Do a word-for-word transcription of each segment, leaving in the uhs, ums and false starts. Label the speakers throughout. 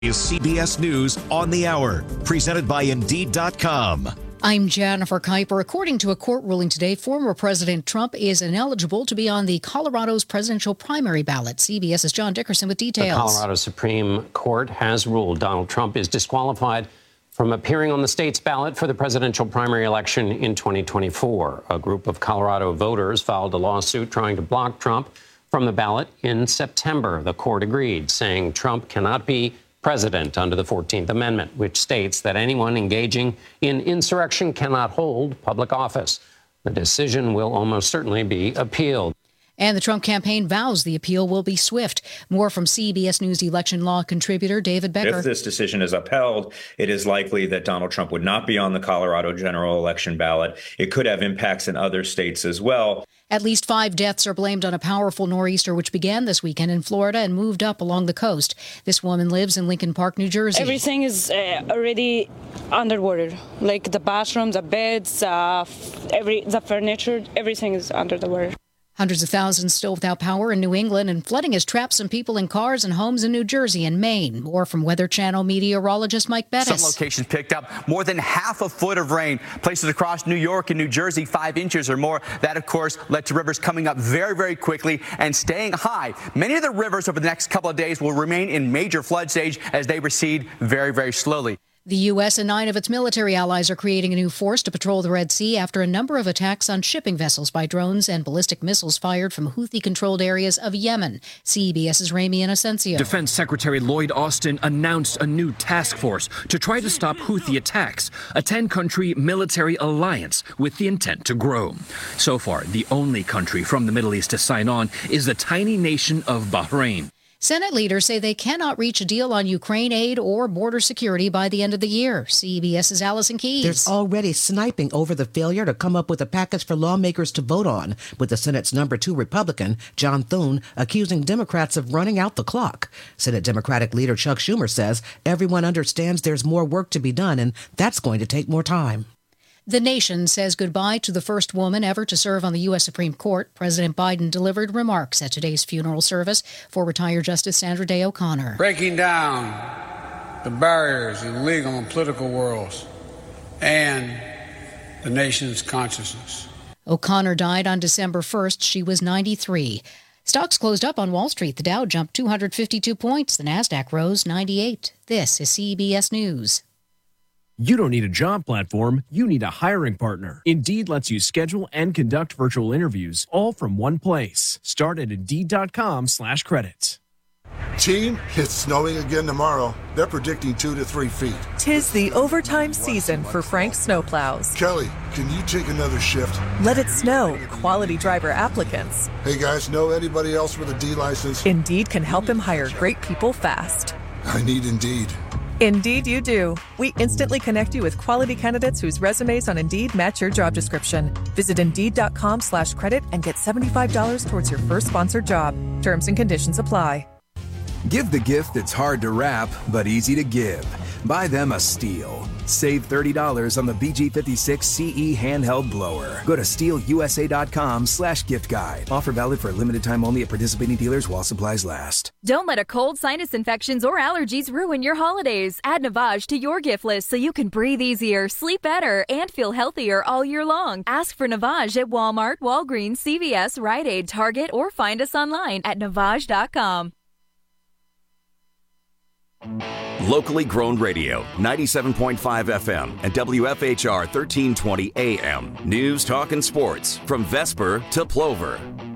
Speaker 1: Is C B S News on the Hour, presented by Indeed dot com.
Speaker 2: I'm Jennifer Kuiper. According to a court ruling today, former President Trump is ineligible to be on the Colorado's presidential primary ballot. CBS's John Dickerson with details.
Speaker 3: The Colorado Supreme Court has ruled Donald Trump is disqualified from appearing on the state's ballot for the presidential primary election in twenty twenty-four. A group of Colorado voters filed a lawsuit trying to block Trump from the ballot in September. The court agreed, saying Trump cannot be president under the fourteenth Amendment, which states that anyone engaging in insurrection cannot hold public office. The decision will almost certainly be appealed.
Speaker 2: And the Trump campaign vows the appeal will be swift. More from C B S News election law contributor David Becker.
Speaker 4: If this decision is upheld, it is likely that Donald Trump would not be on the Colorado general election ballot. It could have impacts in other states as well.
Speaker 2: At least five deaths are blamed on a powerful nor'easter which began this weekend in Florida and moved up along the coast. This woman lives in Lincoln Park, New Jersey.
Speaker 5: Everything is uh, already underwater, like the bathrooms, the beds, uh, every the furniture, everything is under the water.
Speaker 2: Hundreds of thousands still without power in New England, and flooding has trapped some people in cars and homes in New Jersey and Maine. More from Weather Channel meteorologist Mike Bettis.
Speaker 6: Some locations picked up more than half a foot of rain. Places across New York and New Jersey, five inches or more. That, of course, led to rivers coming up very, very quickly and staying high. Many of the rivers over the next couple of days will remain in major flood stage as they recede very, very slowly.
Speaker 2: The U S and nine of its military allies are creating a new force to patrol the Red Sea after a number of attacks on shipping vessels by drones and ballistic missiles fired from Houthi-controlled areas of Yemen. CBS's Ramy Inocencio.
Speaker 7: Defense Secretary Lloyd Austin announced a new task force to try to stop Houthi attacks, a ten-country military alliance with the intent to grow. So far, the only country from the Middle East to sign on is the tiny nation of Bahrain.
Speaker 2: Senate leaders say they cannot reach a deal on Ukraine aid or border security by the end of the year. CBS's Allison Keyes.
Speaker 8: There's already sniping over the failure to come up with a package for lawmakers to vote on, with the Senate's number two Republican, John Thune, accusing Democrats of running out the clock. Senate Democratic leader Chuck Schumer says everyone understands there's more work to be done, and that's going to take more time.
Speaker 2: The nation says goodbye to the first woman ever to serve on the U S Supreme Court. President Biden delivered remarks at today's funeral service for retired Justice Sandra Day O'Connor.
Speaker 9: Breaking down the barriers in legal and political worlds and the nation's consciousness.
Speaker 2: O'Connor died on December first. She was ninety-three. Stocks closed up on Wall Street. The Dow jumped two hundred fifty-two points. The Nasdaq rose ninety-eight. This is C B S News.
Speaker 10: You don't need a job platform, you need a hiring partner. Indeed lets you schedule and conduct virtual interviews all from one place. Start at Indeed.com slash credits.
Speaker 11: Team, it's snowing again tomorrow. They're predicting two to three feet.
Speaker 12: Tis the overtime season for Frank Snowplows.
Speaker 11: Kelly, can you take another shift?
Speaker 12: Let it snow. Quality driver applicants.
Speaker 11: Hey guys, know anybody else with a D license?
Speaker 12: Indeed can help him hire great people fast.
Speaker 11: I need Indeed.
Speaker 12: Indeed you do. We instantly connect you with quality candidates whose resumes on Indeed match your job description. Visit Indeed.com slash credit and get seventy-five dollars towards your first sponsored job. Terms and conditions apply.
Speaker 13: Give the gift that's hard to wrap, but easy to give. Buy them a Stihl. Save thirty dollars on the B G fifty-six C E handheld blower. Go to StihlUSA.com slash gift guide. Offer valid for a limited time only at participating dealers while supplies last.
Speaker 14: Don't let a cold, sinus infections, or allergies ruin your holidays. Add Navage to your gift list so you can breathe easier, sleep better, and feel healthier all year long. Ask for Navage at Walmart, Walgreens, C V S, Rite Aid, Target, or find us online at Navage dot com.
Speaker 15: Locally grown radio, ninety-seven point five F M and W F H R thirteen twenty A M. News, talk, and sports from Vesper to Plover.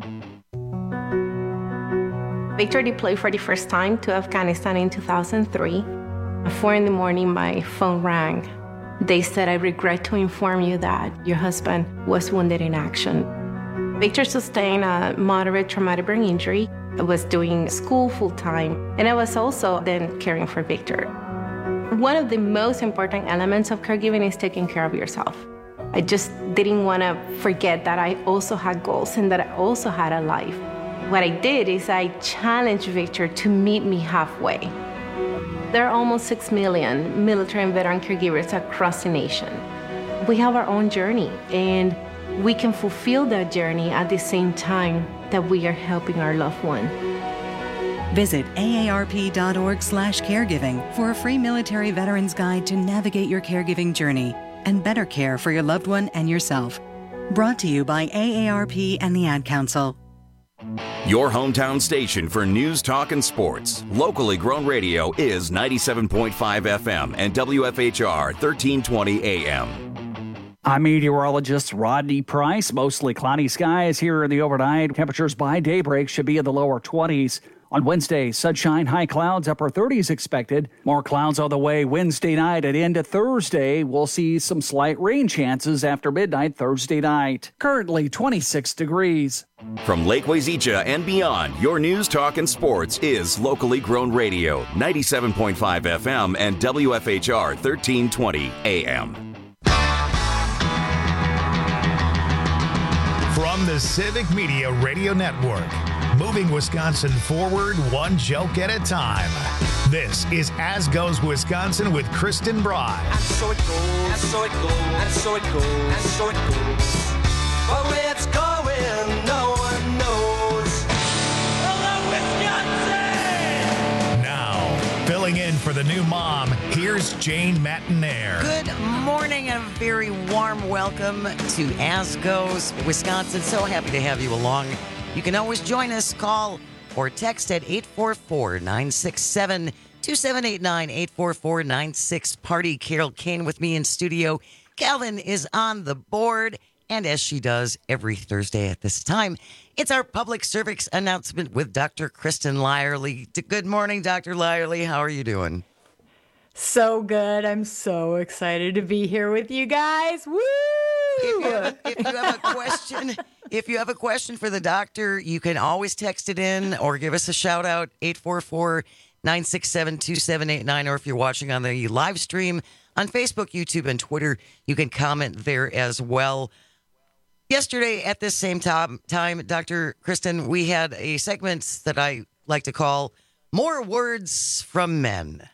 Speaker 16: Victor deployed for the first time to Afghanistan in two thousand three. At four in the morning, my phone rang. They said, "I regret to inform you that your husband was wounded in action." Victor sustained a moderate traumatic brain injury. I was doing school full-time, and I was also then caring for Victor. One of the most important elements of caregiving is taking care of yourself. I just didn't want to forget that I also had goals and that I also had a life. What I did is I challenged Victor to meet me halfway. There are almost six million military and veteran caregivers across the nation. We have our own journey, and we can fulfill that journey at the same time that we are helping our loved one.
Speaker 17: Visit A A R P dot org slash caregiving for a free military veterans guide to navigate your caregiving journey and better care for your loved one and yourself. Brought to you by A A R P and the Ad Council.
Speaker 15: Your hometown station for news, talk, and sports. Locally grown radio is ninety-seven point five F M and W F H R thirteen twenty A M.
Speaker 18: I'm meteorologist Rodney Price. Mostly cloudy skies here in the overnight. Temperatures by daybreak should be in the lower twenties. On Wednesday, sunshine, high clouds, upper thirties expected. More clouds on the way Wednesday night and into Thursday. We'll see some slight rain chances after midnight Thursday night. Currently twenty-six degrees.
Speaker 15: From Lake Wazeecha and beyond, your news, talk, and sports is locally grown radio, ninety-seven point five F M and W F H R thirteen twenty A M.
Speaker 19: From the Civic Media Radio Network, moving Wisconsin forward one joke at a time. This is As Goes Wisconsin with Kristen Bry.
Speaker 20: And so it goes, and so it goes, and so it goes, and so it goes. But where it's going, no one knows. Hello, Wisconsin!
Speaker 19: Now, filling in for the new mom, here's Jane Matinaire.
Speaker 21: Good morning and a very warm welcome to As Goes Wisconsin. So happy to have you along. You can always join us, call or text at eight four four, nine six seven, two seven eight nine, eight four four, nine six party. Carol Kane with me in studio. Calvin is on the board, and as she does every Thursday at this time, it's our public service announcement with Doctor Kristen Lyerly. Good morning, Doctor Lyerly. How are you doing?
Speaker 22: So good. I'm so excited to be here with you guys. Woo!
Speaker 21: If you have a, if you have a question, if you have a question for the doctor, you can always text it in or give us a shout out, eight four four, nine six seven, two seven eight nine. Or if you're watching on the live stream on Facebook, YouTube, and Twitter, you can comment there as well. Yesterday at this same time, time, Doctor Kristen, we had a segment that I like to call More Words from Men.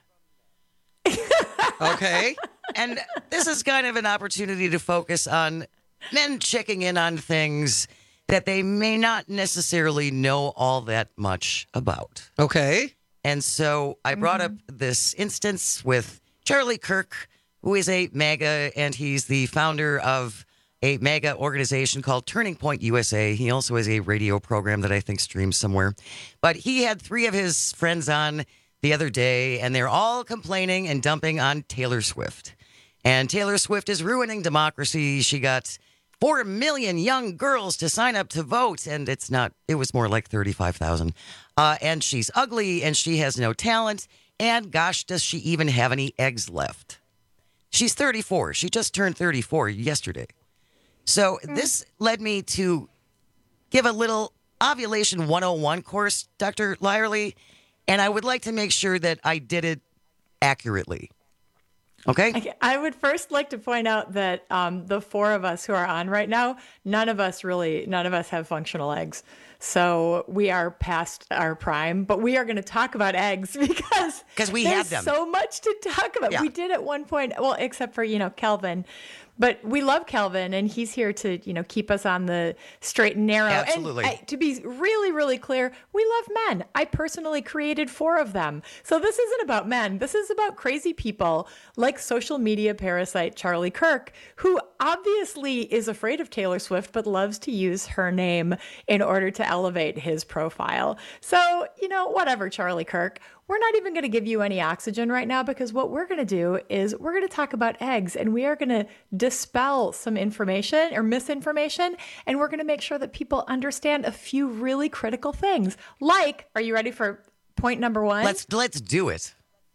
Speaker 21: Okay. And this is kind of an opportunity to focus on men checking in on things that they may not necessarily know all that much about.
Speaker 23: Okay.
Speaker 21: And so I brought mm-hmm. up this instance with Charlie Kirk, who is a MAGA, and he's the founder of a MAGA organization called Turning Point U S A. He also has a radio program that I think streams somewhere. But he had three of his friends on the other day, and they're all complaining and dumping on Taylor Swift. And Taylor Swift is ruining democracy. She got four million young girls to sign up to vote, and it's not, it was more like thirty-five thousand. Uh, and she's ugly, and she has no talent, and gosh, does she even have any eggs left? She's thirty-four. She just turned thirty-four yesterday. So this led me to give a little ovulation one oh one course, Doctor Lyerly, and I would like to make sure that I did it accurately. Okay.
Speaker 22: I would first like to point out that um, the four of us who are on right now, none of us really, none of us have functional eggs. So we are past our prime, but we are going to talk about eggs because
Speaker 21: because we
Speaker 22: there's
Speaker 21: have them.
Speaker 22: So much to talk about.
Speaker 21: Yeah.
Speaker 22: We did at one point, well, except for, you know, Kelvin. But we love Kelvin, and he's here to, you know, keep us on the straight and narrow.
Speaker 21: Absolutely.
Speaker 22: And I, to be really, really clear, we love men. I personally created four of them. So this isn't about men. This is about crazy people like social media parasite Charlie Kirk, who obviously is afraid of Taylor Swift, but loves to use her name in order to elevate his profile. So, you know, whatever, Charlie Kirk. We're not even going to give you any oxygen right now, because what we're going to do is we're going to talk about eggs, and we are going to dispel some information or misinformation, and we're going to make sure that people understand a few really critical things. Like, are you ready for point number one?
Speaker 21: Let's let's do it.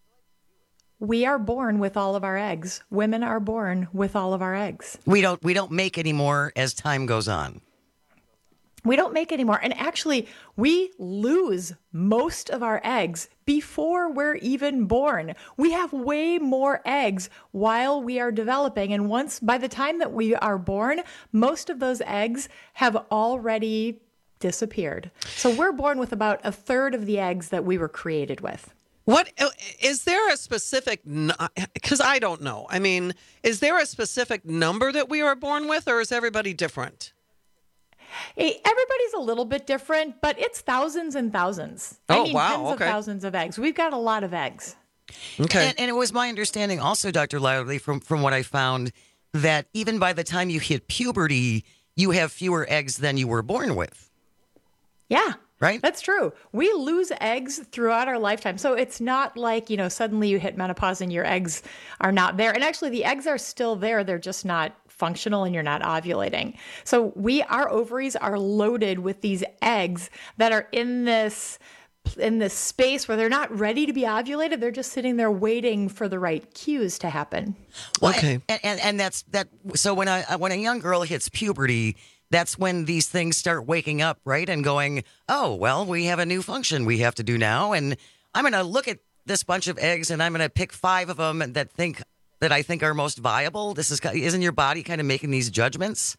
Speaker 22: We are born with all of our eggs. Women are born with all of our eggs.
Speaker 21: We don't we don't make any more as time goes on.
Speaker 22: We don't make any more. And actually, we lose most of our eggs before we're even born. We have way more eggs while we are developing. And once, by the time that we are born, most of those eggs have already disappeared. So we're born with about a third of the eggs that we were created with.
Speaker 23: What is there a specific, because I don't know. I mean, is there a specific number that we are born with, or is everybody different?
Speaker 22: Hey, everybody's a little bit different, but it's thousands and thousands.
Speaker 23: Oh,
Speaker 22: I mean,
Speaker 23: wow,
Speaker 22: tens
Speaker 23: okay.
Speaker 22: of thousands of eggs. We've got a lot of eggs.
Speaker 23: Okay.
Speaker 21: And, and it was my understanding also, Doctor Loudley, from, from what I found, that even by the time you hit puberty, you have fewer eggs than you were born with.
Speaker 22: Yeah.
Speaker 21: Right?
Speaker 22: That's true. We lose eggs throughout our lifetime. So it's not like, you know, suddenly you hit menopause and your eggs are not there. And actually the eggs are still there. They're just not functional and you're not ovulating. So we, our ovaries are loaded with these eggs that are in this in this space where they're not ready to be ovulated. They're just sitting there waiting for the right cues to happen.
Speaker 21: Well, okay. And, and, and that's that. So when a, when a young girl hits puberty, that's when these things start waking up, right? And going, oh, well, we have a new function we have to do now. And I'm going to look at this bunch of eggs and I'm going to pick five of them that think that I think are most viable. This is, isn't your body kind of making these judgments?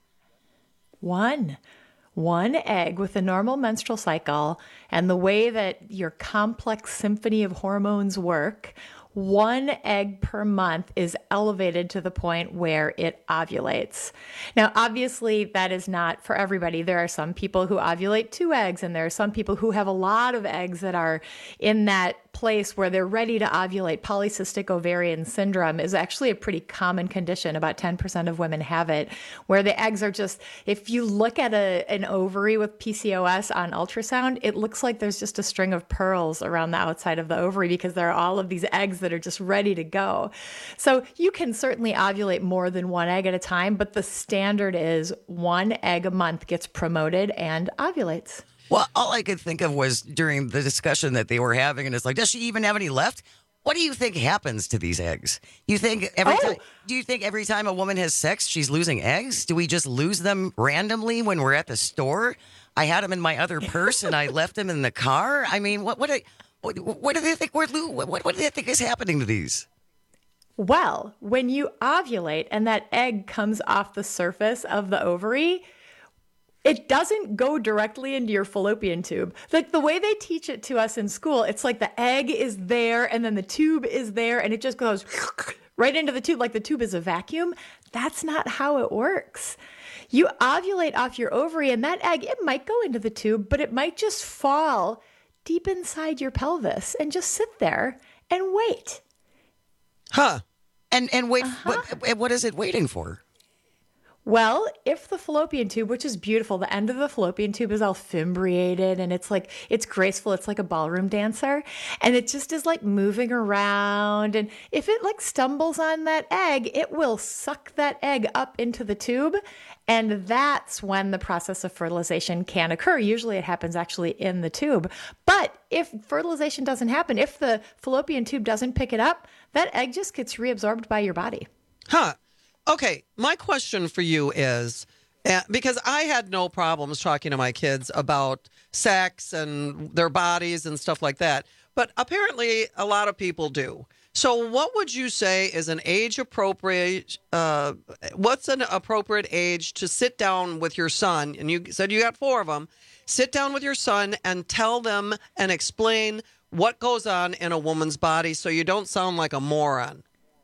Speaker 22: One. One egg with a normal menstrual cycle and the way that your complex symphony of hormones work, one egg per month is elevated to the point where it ovulates. Now, obviously, that is not for everybody. There are some people who ovulate two eggs, and there are some people who have a lot of eggs that are in that place where they're ready to ovulate. Polycystic ovarian syndrome is actually a pretty common condition. About ten percent of women have it, where the eggs are just, if you look at a, an ovary with P C O S on ultrasound, it looks like there's just a string of pearls around the outside of the ovary because there are all of these eggs that are just ready to go. So you can certainly ovulate more than one egg at a time, but the standard is one egg a month gets promoted and ovulates.
Speaker 21: Well, all I could think of was during the discussion that they were having, and it's like, does she even have any left? What do you think happens to these eggs? You think every
Speaker 22: Oh.
Speaker 21: time? Do you think every time a woman has sex, she's losing eggs? Do we just lose them randomly when we're at the store? I had them in my other purse, and I left them in the car. I mean, what what what, what do they think we're lo- what what do they think is happening to these?
Speaker 22: Well, when you ovulate and that egg comes off the surface of the ovary, it doesn't go directly into your fallopian tube. Like the way they teach it to us in school, it's like the egg is there and then the tube is there and it just goes right into the tube like the tube is a vacuum. That's not how it works. You ovulate off your ovary and that egg, it might go into the tube, but it might just fall deep inside your pelvis and just sit there and wait.
Speaker 21: Huh. And and wait, uh-huh. what, what is it waiting for?
Speaker 22: Well, if the fallopian tube, which is beautiful, the end of the fallopian tube is all fimbriated and it's like, it's graceful. It's like a ballroom dancer and it just is like moving around. And if it like stumbles on that egg, it will suck that egg up into the tube. And that's when the process of fertilization can occur. Usually it happens actually in the tube. But if fertilization doesn't happen, if the fallopian tube doesn't pick it up, that egg just gets reabsorbed by your body.
Speaker 23: Huh. Okay, my question for you is, uh, because I had no problems talking to my kids about sex and their bodies and stuff like that, but apparently a lot of people do. So what would you say is an age appropriate, uh, what's an appropriate age to sit down with your son, and you said you got four of them, sit down with your son and tell them and explain what goes on in a woman's body so you don't sound like a moron?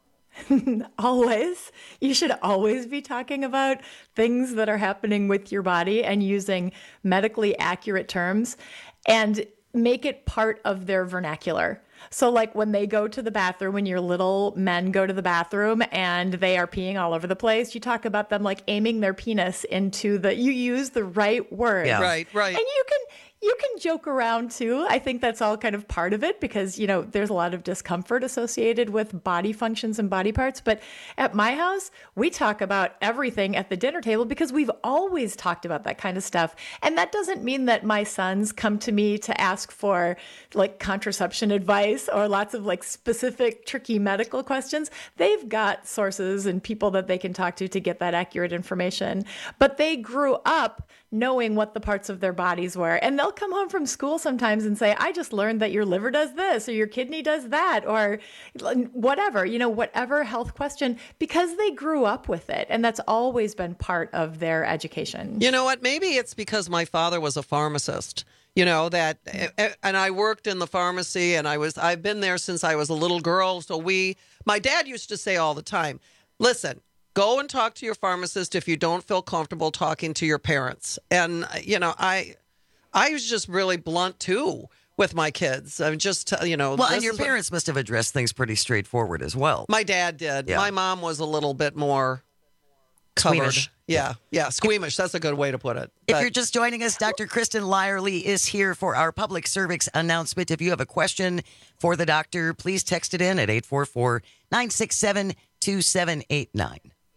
Speaker 22: Always. You should always be talking about things that are happening with your body and using medically accurate terms and make it part of their vernacular. So like when they go to the bathroom, when your little men go to the bathroom and they are peeing all over the place, you talk about them like aiming their penis into the, you use the right word.
Speaker 23: Yeah. Right, right.
Speaker 22: And you can, you can joke around too. I think that's all kind of part of it because, you know, there's a lot of discomfort associated with body functions and body parts. But at my house, we talk about everything at the dinner table because we've always talked about that kind of stuff. And that doesn't mean that my sons come to me to ask for like contraception advice or lots of like specific tricky medical questions. They've got sources and people that they can talk to to get that accurate information. But they grew up knowing what the parts of their bodies were. And they'll come home from school sometimes and say, I just learned that your liver does this or your kidney does that or whatever, you know, whatever health question, because they grew up with it. And that's always been part of their education.
Speaker 23: You know what? Maybe it's because my father was a pharmacist. You know, that, and I worked in the pharmacy and I was, I've been there since I was a little girl. So we, my dad used to say all the time, listen, Go and talk to your pharmacist if you don't feel comfortable talking to your parents. And, you know, I I was just really blunt, too, with my kids. I'm just, you know.
Speaker 21: Well,
Speaker 23: this
Speaker 21: and your
Speaker 23: is what-
Speaker 21: parents must have addressed things pretty straightforward as well.
Speaker 23: My dad did.
Speaker 21: Yeah.
Speaker 23: My mom was a little bit more covered.
Speaker 21: Squeamish.
Speaker 23: Yeah, yeah, squeamish. That's a good way to put it.
Speaker 21: If
Speaker 23: But-
Speaker 21: you're just joining us, Doctor Kristen Lyerly is here for our public service announcement. If you have a question for the doctor, please text it in at eight four four, nine six seven, two seven eight nine.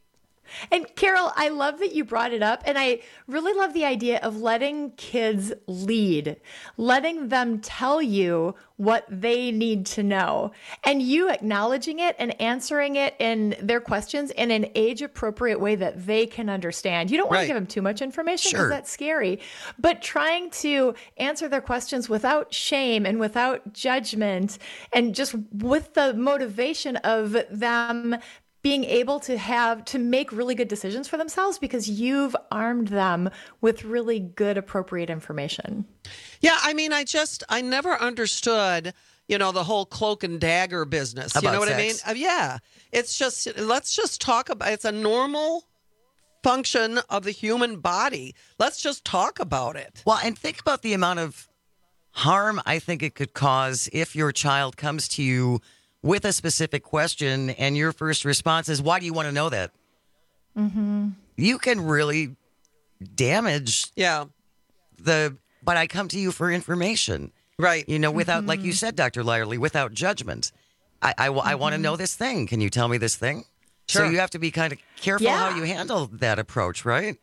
Speaker 22: And Carol, I love that you brought it up. And I really love the idea of letting kids lead, letting them tell you what they need to know, and you acknowledging it and answering it in their questions in an age appropriate way that they can understand. You don't want
Speaker 1: Right.
Speaker 22: to give them too much information because
Speaker 1: Sure.
Speaker 22: that's scary, but trying to answer their questions without shame and without judgment and just with the motivation of them being able to have to make really good decisions for themselves because you've armed them with really good appropriate information.
Speaker 23: Yeah, I mean, I just, I never understood, you know, the whole cloak and dagger business. You
Speaker 21: About
Speaker 23: know what
Speaker 21: sex.
Speaker 23: I mean? Uh, yeah. It's just, let's just talk about, it's a normal function of the human body. Let's just talk about it.
Speaker 21: Well, and think about the amount of harm I think it could cause if your child comes to you with a specific question and your first response is, why do you want to know that?
Speaker 22: Mm-hmm.
Speaker 21: You can really damage
Speaker 23: yeah.
Speaker 21: the, but I come to you for information.
Speaker 23: Right.
Speaker 21: You know, without,
Speaker 22: Mm-hmm.
Speaker 21: like you said, Doctor Lyerly, without judgment. I, I, I want to know this thing. Can you tell me this thing?
Speaker 23: Sure.
Speaker 21: So you have to be kind of careful
Speaker 22: Yeah.
Speaker 21: how you handle that approach, right?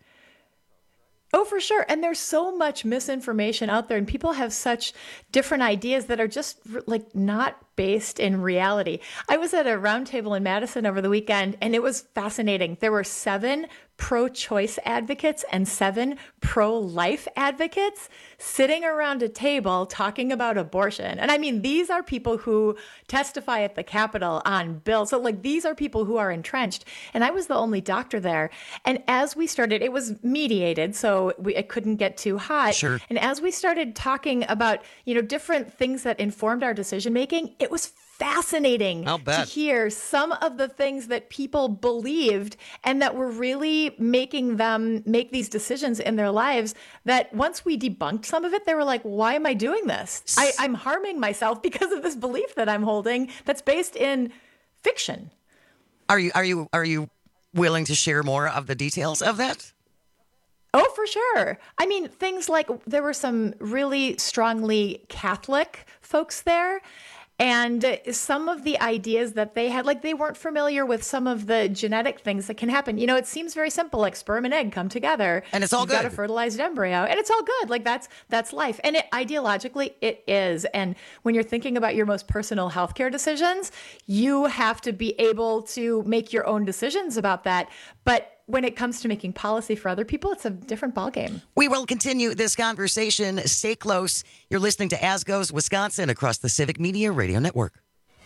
Speaker 22: Oh, for sure. And there's so much misinformation out there, and people have such different ideas that are just like not based in reality. I was at a roundtable in Madison over the weekend, and it was fascinating. There were seven pro-choice advocates and seven pro-life advocates sitting around a table talking about abortion. And I mean, these are people who testify at the Capitol on bills. So like, these are people who are entrenched. And I was the only doctor there. And as we started, it was mediated, so we, it couldn't get too hot.
Speaker 21: Sure.
Speaker 22: And as we started talking about, you know, different things that informed our decision-making, it was fascinating
Speaker 23: I'll
Speaker 22: to
Speaker 23: bet.
Speaker 22: hear some of the things that people believed and that were really making them make these decisions in their lives, that once we debunked some of it, they were like, why am I doing this? I, I'm harming myself because of this belief that I'm holding that's based in fiction.
Speaker 21: Are you are you are you willing to share more of the details of that?
Speaker 22: Oh, for sure. I mean, things like there were some really strongly Catholic folks there. And some of the ideas that they had, like they weren't familiar with some of the genetic things that can happen. You know, it seems very simple, like sperm and egg come together.
Speaker 21: And it's all
Speaker 22: You've got a
Speaker 21: good.
Speaker 22: fertilized embryo, and it's all good. Like that's that's life. And it, ideologically, it is. And when you're thinking about your most personal healthcare decisions, you have to be able to make your own decisions about that. But when it comes to making policy for other people, it's a different ballgame.
Speaker 21: We will continue this conversation. Stay close. You're listening to As Goes Wisconsin across the Civic Media Radio Network.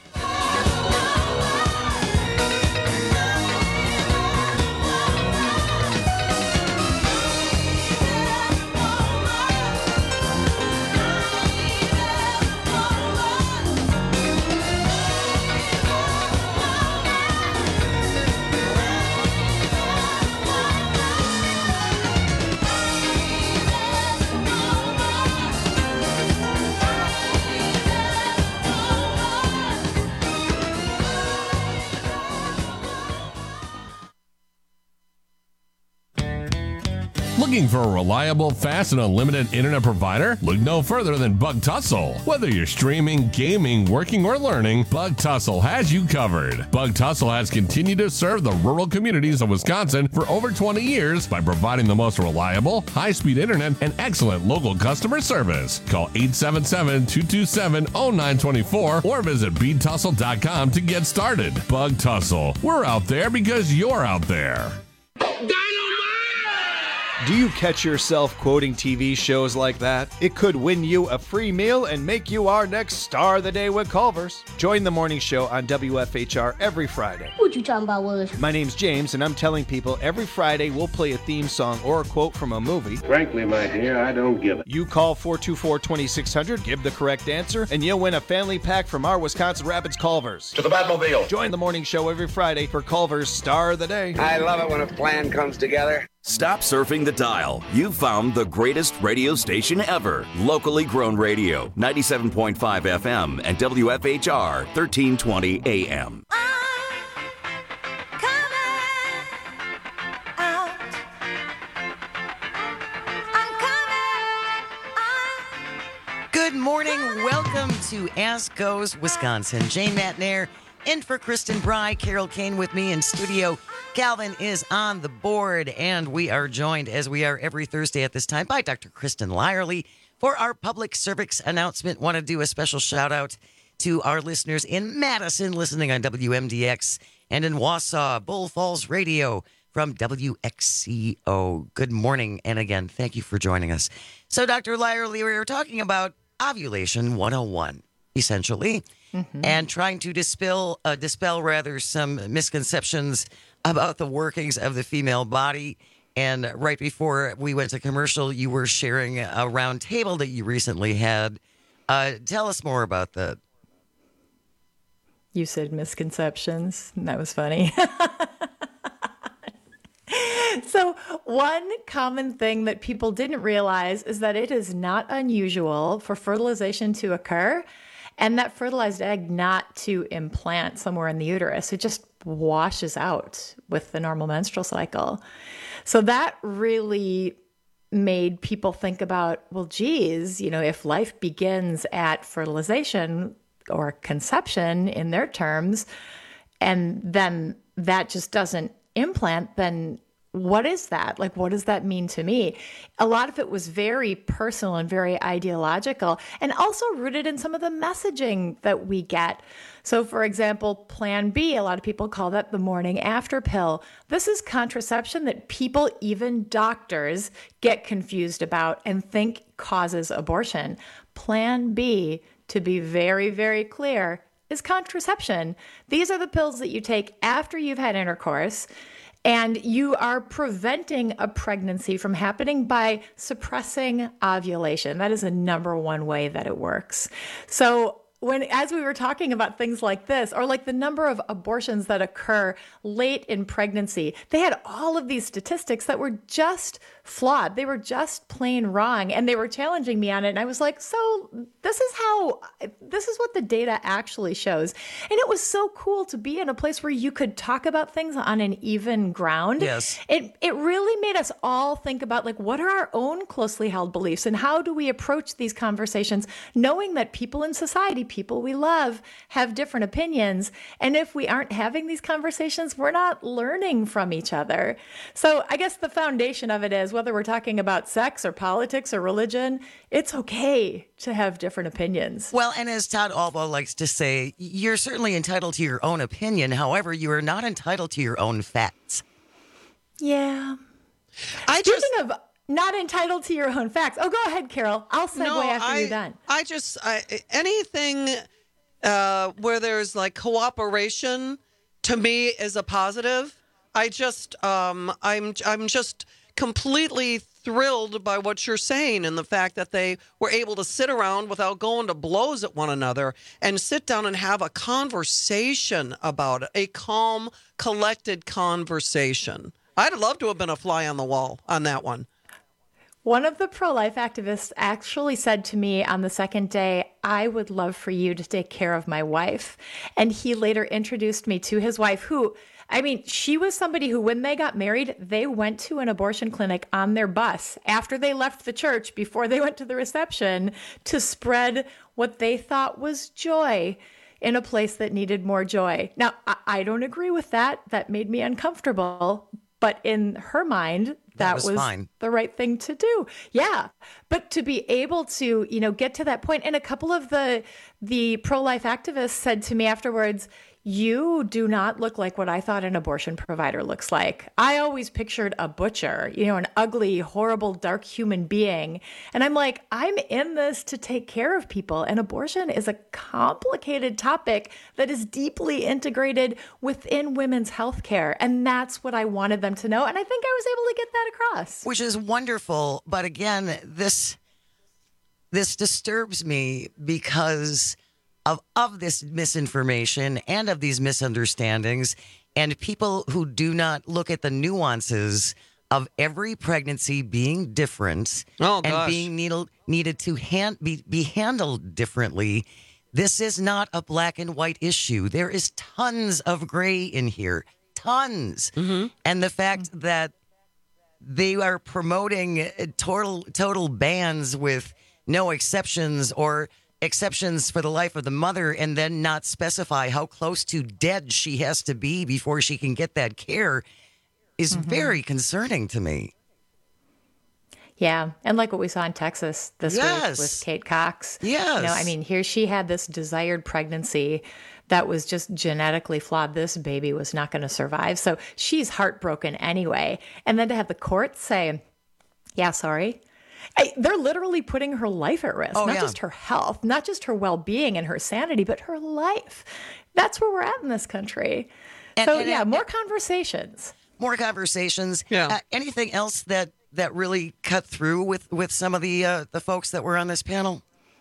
Speaker 3: Looking for a reliable, fast, and unlimited internet provider? Look no further than Bug Tussle. Whether you're streaming, gaming, working, or learning, Bug Tussle has you covered. Bug Tussle has continued to serve the rural communities of Wisconsin for over twenty years by providing the most reliable, high-speed internet and excellent local customer service. Call eight seven seven, two two seven, zero nine two four or visit bead tussle dot com to get started. Bug Tussle. We're out there because you're out there.
Speaker 1: Do you catch yourself quoting T V shows like that? It could win you a free meal and make you our next star of the day with Culver's. Join the morning show on W F H R every Friday.
Speaker 4: What you talking about, Willis?
Speaker 1: My name's James, and I'm telling people every Friday we'll play a theme song or a quote from a movie.
Speaker 4: Frankly, my dear, I don't give it.
Speaker 1: You call four two four, two six zero zero, give the correct answer, and you'll win a family pack from our Wisconsin Rapids Culver's.
Speaker 4: To the Batmobile.
Speaker 1: Join the morning show every Friday for Culver's Star of the Day.
Speaker 4: I love it when a plan comes together.
Speaker 15: Stop surfing the dial. You've found the greatest radio station ever. Locally grown radio, ninety-seven point five F M and W F H R, thirteen twenty A M.
Speaker 21: Good morning. Welcome to As Goes Wisconsin. Jane Matnair in for Kristen Bry. Carol Kane with me in studio. Calvin is on the board, and we are joined, as we are every Thursday at this time, by Doctor Kristen Lyerly for our public service announcement. Want to do a special shout-out to our listeners in Madison, listening on W M D X, and in Wausau, Bull Falls Radio from W X C O. Good morning, and again, thank you for joining us. So, Doctor Lyerly, we were talking about ovulation one oh one, essentially, mm-hmm. and trying to dispel, uh, dispel rather, some misconceptions about the workings of the female body. And right before we went to commercial, you were sharing a round table that you recently had. Uh, tell us more about that.
Speaker 22: You said misconceptions, and that was funny. So one common thing that people didn't realize is that it is not unusual for fertilization to occur and that fertilized egg not to implant somewhere in the uterus. It just washes out with the normal menstrual cycle. So that really made people think about, well, geez, you know, if life begins at fertilization or conception in their terms, and then that just doesn't implant, then what is that? Like, what does that mean to me? A lot of it was very personal and very ideological, and also rooted in some of the messaging that we get. So, for example, Plan B, a lot of people call that the morning after pill. This is contraception that people, even doctors, get confused about and think causes abortion. Plan B, to be very, very clear, is contraception. These are the pills that you take after you've had intercourse, and you are preventing a pregnancy from happening by suppressing ovulation. That is the number one way that it works. So when, as we were talking about things like this, or like the number of abortions that occur late in pregnancy, they had all of these statistics that were just flawed. They were just plain wrong, and they were challenging me on it. And I was like, so this is how, this is what the data actually shows. And it was so cool to be in a place where you could talk about things on an even ground.
Speaker 21: Yes.
Speaker 22: It, it really made us all think about, like, what are our own closely held beliefs, and how do we approach these conversations, knowing that people in society, people we love, have different opinions. And if we aren't having these conversations, we're not learning from each other. So I guess the foundation of it is, whether we're talking about sex or politics or religion, it's okay to have different opinions.
Speaker 21: Well, and as Todd Albaugh likes to say, you're certainly entitled to your own opinion. However, you are not entitled to your own facts.
Speaker 22: Yeah.
Speaker 23: I
Speaker 22: Speaking
Speaker 23: just,
Speaker 22: of not entitled to your own facts. Oh, go ahead, Carol. I'll segue
Speaker 23: no,
Speaker 22: after
Speaker 23: I,
Speaker 22: you're done.
Speaker 23: I just, I, anything uh, where there's like cooperation, to me, is a positive. I just, um, I'm, I'm just completely thrilled by what you're saying, and the fact that they were able to sit around without going to blows at one another and sit down and have a conversation about it, a calm, collected conversation. I'd love to have been a fly on the wall on that one.
Speaker 22: One of the pro-life activists actually said to me on the second day, I would love for you to take care of my wife. And he later introduced me to his wife, who, I mean, she was somebody who, when they got married, they went to an abortion clinic on their bus after they left the church, before they went to the reception, to spread what they thought was joy in a place that needed more joy. Now, I, I don't agree with that. That made me uncomfortable. But in her mind, that,
Speaker 21: that was,
Speaker 22: was
Speaker 21: fine.
Speaker 22: the right thing to do. Yeah. But to be able to, you know, get to that point, and a couple of the the pro-life activists said to me afterwards, you do not look like what I thought an abortion provider looks like. I always pictured a butcher, you know, an ugly, horrible, dark human being. And I'm like, I'm in this to take care of people. And abortion is a complicated topic that is deeply integrated within women's health care. And that's what I wanted them to know. And I think I was able to get that across.
Speaker 21: Which is wonderful. But again, this this disturbs me because Of, of this misinformation and of these misunderstandings, and people who do not look at the nuances of every pregnancy being different
Speaker 23: oh,
Speaker 21: and
Speaker 23: gosh.
Speaker 21: being needed, needed to hand, be, be handled differently. This is not a black and white issue. There is tons of gray in here, tons.
Speaker 23: Mm-hmm.
Speaker 21: And the fact that they are promoting total total bans with no exceptions or exceptions for the life of the mother, and then not specify how close to dead she has to be before she can get that care is mm-hmm. very concerning to me.
Speaker 22: Yeah. And like what we saw in Texas this
Speaker 21: yes.
Speaker 22: week with Kate Cox.
Speaker 21: Yes.
Speaker 22: You know, I mean, here she had this desired pregnancy that was just genetically flawed. This baby was not going to survive. So she's heartbroken anyway. And then to have the court say, yeah, sorry. I, they're literally putting her life at risk,
Speaker 21: oh,
Speaker 22: not
Speaker 21: yeah.
Speaker 22: just her health, not just her well-being and her sanity, but her life. That's where we're at in this country.
Speaker 21: And,
Speaker 22: so,
Speaker 21: and,
Speaker 22: yeah,
Speaker 21: and,
Speaker 22: more conversations.
Speaker 21: More conversations.
Speaker 23: Yeah.
Speaker 21: Uh, anything else that, that really cut through with, with some of the uh, the folks that were on this panel?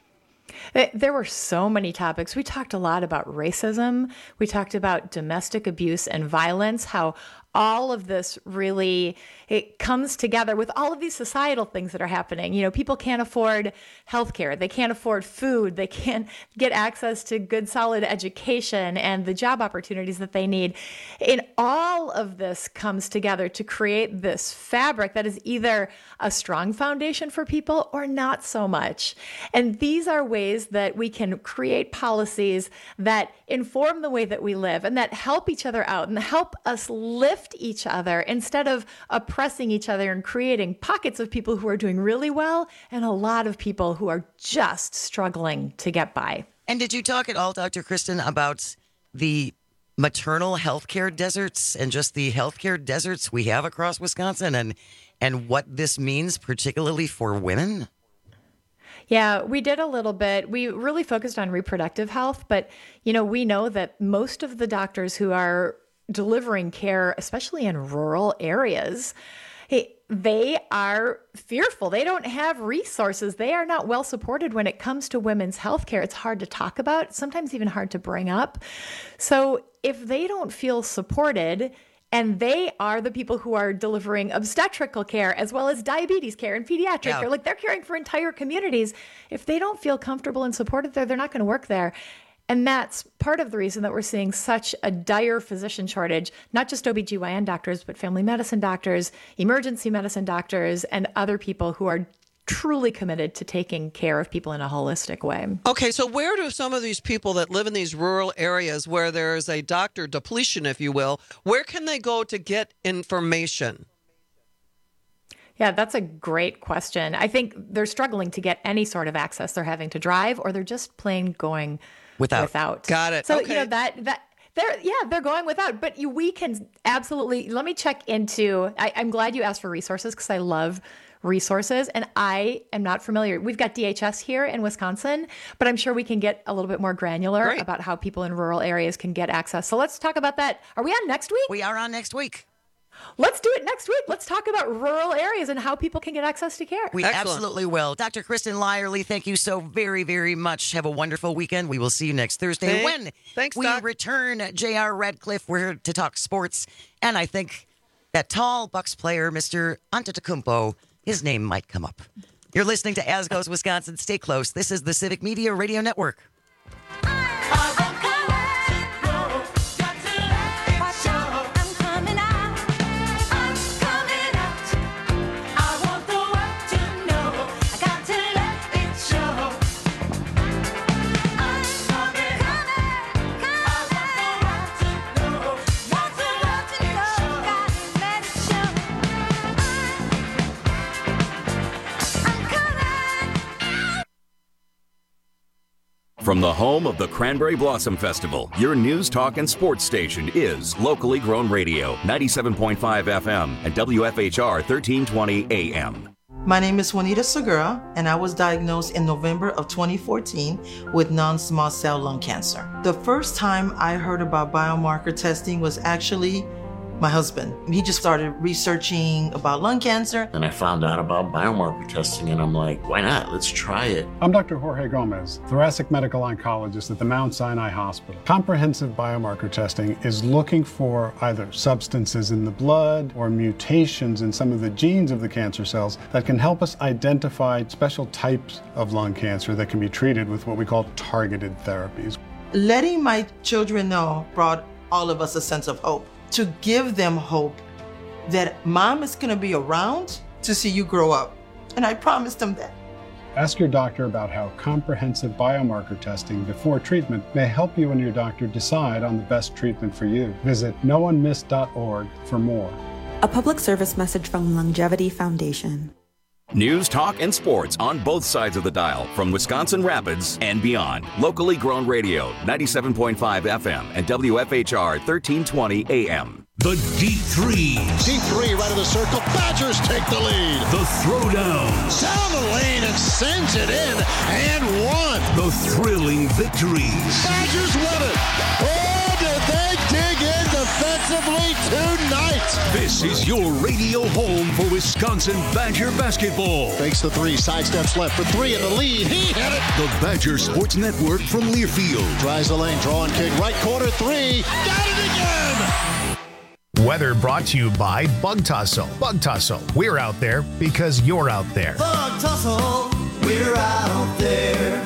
Speaker 22: There were so many topics. We talked a lot about racism. We talked about domestic abuse and violence, how all of this really, it comes together with all of these societal things that are happening. You know, people can't afford healthcare. They can't afford food. They can't get access to good, solid education and the job opportunities that they need. And all of this comes together to create this fabric that is either a strong foundation for people or not so much. And these are ways that we can create policies that inform the way that we live and that help each other out and help us lift each other instead of oppressing each other and creating pockets of people who are doing really well and a lot of people who are just struggling to get by.
Speaker 21: And did you talk at all, Doctor Kristen, about the maternal healthcare deserts and just the healthcare deserts we have across Wisconsin and and what this means particularly for women?
Speaker 22: Yeah, we did a little bit. We really focused on reproductive health, but you know, we know that most of the doctors who are delivering care, especially in rural areas, hey, they are fearful. They don't have resources. They are not well supported when it comes to women's health care. It's hard to talk about, sometimes even hard to bring up. So if they don't feel supported, and they are the people who are delivering obstetrical care as well as diabetes care and pediatric
Speaker 21: yeah.
Speaker 22: care, like they're caring for entire communities. If they don't feel comfortable and supported there, they're not going to work there. And that's part of the reason that we're seeing such a dire physician shortage, not just O B G Y N doctors, but family medicine doctors, emergency medicine doctors, and other people who are truly committed to taking care of people in a holistic way.
Speaker 23: Okay, so where do some of these people that live in these rural areas where there is a doctor depletion, if you will, where can they go to get information?
Speaker 22: Yeah, that's a great question. I think they're struggling to get any sort of access. They're having to drive or they're just plain going
Speaker 21: Without.
Speaker 22: without.
Speaker 23: Got it.
Speaker 22: So,
Speaker 23: okay.
Speaker 22: you know, that, that, they're, yeah, they're going without, but you, we can absolutely, let me check into, I, I'm glad you asked for resources because I love resources and I am not familiar. We've got D H S here in Wisconsin, but I'm sure we can get a little bit more granular
Speaker 23: Great.
Speaker 22: about how people in rural areas can get access. So let's talk about that. Are we on next week?
Speaker 21: We are on next week.
Speaker 22: Let's do it next week. Let's talk about rural areas and how people can get access to care.
Speaker 21: We
Speaker 23: Excellent.
Speaker 21: absolutely will. Doctor Kristen Lyerly, thank you so very, very much. Have a wonderful weekend. We will see you next Thursday
Speaker 23: Thanks.
Speaker 21: when
Speaker 23: Thanks,
Speaker 21: we
Speaker 23: Doc.
Speaker 21: return. J R Radcliffe, we're here to talk sports. And I think that tall Bucks player, Mister Antetokounmpo, his name might come up. You're listening to As Goes Wisconsin. Stay close. This is the Civic Media Radio Network.
Speaker 15: From the home of the Cranberry Blossom Festival, your news, talk, and sports station is Locally Grown Radio, ninety-seven point five F M and W F H R thirteen twenty A M.
Speaker 5: My name is Juanita Segura, and I was diagnosed in November of twenty fourteen with non-small cell lung cancer. The first time I heard about biomarker testing was actually my husband. He just started researching about lung cancer.
Speaker 6: And I found out about biomarker testing, and I'm like, why not? Let's try it.
Speaker 7: I'm Doctor Jorge Gomez, thoracic medical oncologist at the Mount Sinai Hospital. Comprehensive biomarker testing is looking for either substances in the blood or mutations in some of the genes of the cancer cells that can help us identify special types of lung cancer that can be treated with what we call targeted therapies.
Speaker 5: Letting my children know brought all of us a sense of hope. To give them hope that mom is going to be around to see you grow up. And I promised them that.
Speaker 7: Ask your doctor about how comprehensive biomarker testing before treatment may help you and your doctor decide on the best treatment for you. Visit no one missed dot org for more.
Speaker 24: A public service message from Longevity Foundation.
Speaker 15: News, talk, and sports on both sides of the dial from Wisconsin Rapids and beyond. Locally Grown Radio, ninety-seven point five F M and W F H R thirteen twenty A M.
Speaker 25: The deep threes.
Speaker 26: Deep three right of the circle. Badgers take the lead.
Speaker 25: The throwdowns.
Speaker 26: Down the lane and sends it in and one.
Speaker 25: The thrilling victories.
Speaker 26: Badgers win it. Oh, did they dig in defensively tonight?
Speaker 25: This is your radio home for Wisconsin Badger basketball.
Speaker 26: Fakes the three, sidesteps left for three in the lead. He hit it.
Speaker 25: The Badger Sports Network from Learfield.
Speaker 26: Tries the lane, draw and kick, right corner three. Got it again.
Speaker 19: Weather brought to you by Bug Tussle. Bug Tussle, we're out there because you're out there.
Speaker 20: Bug Tussle, we're out there.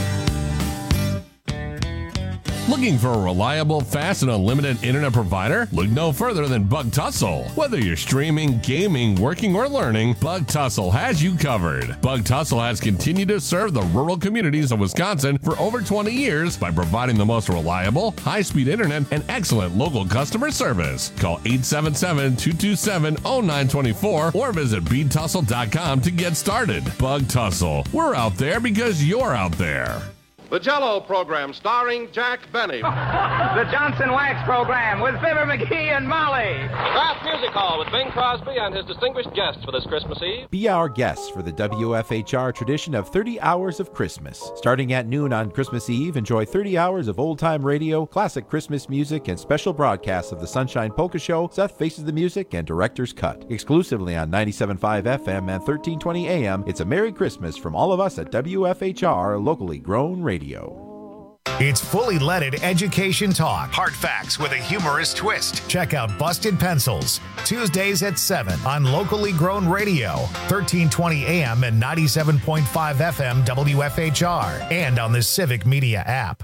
Speaker 3: Looking for a reliable, fast, and unlimited internet provider? Look no further than Bug Tussle. Whether you're streaming, gaming, working, or learning, Bug Tussle has you covered. Bug Tussle has continued to serve the rural communities of Wisconsin for over twenty years by providing the most reliable, high-speed internet and excellent local customer service. Call eight seven seven, two two seven, zero nine two four or visit bead tussle dot com to get started. Bug Tussle. We're out there because you're out there.
Speaker 27: The Jell-O program starring Jack Benny.
Speaker 28: The Johnson Wax program with Fibber McGee and Molly.
Speaker 27: Kraft Music Hall with Bing Crosby and his distinguished guests for this Christmas Eve.
Speaker 29: Be our guest for the W F H R tradition of thirty hours of Christmas. Starting at noon on Christmas Eve, enjoy thirty hours of old-time radio, classic Christmas music, and special broadcasts of the Sunshine Polka Show, Seth Faces the Music, and Director's Cut. Exclusively on ninety-seven point five F M and thirteen twenty A M, it's a Merry Christmas from all of us at W F H R, locally grown radio.
Speaker 19: It's fully leaded education talk. Hard facts with a humorous twist. Check out Busted Pencils, Tuesdays at seven on Locally Grown Radio, thirteen twenty A M and ninety-seven point five F M W F H R, and on the Civic Media app.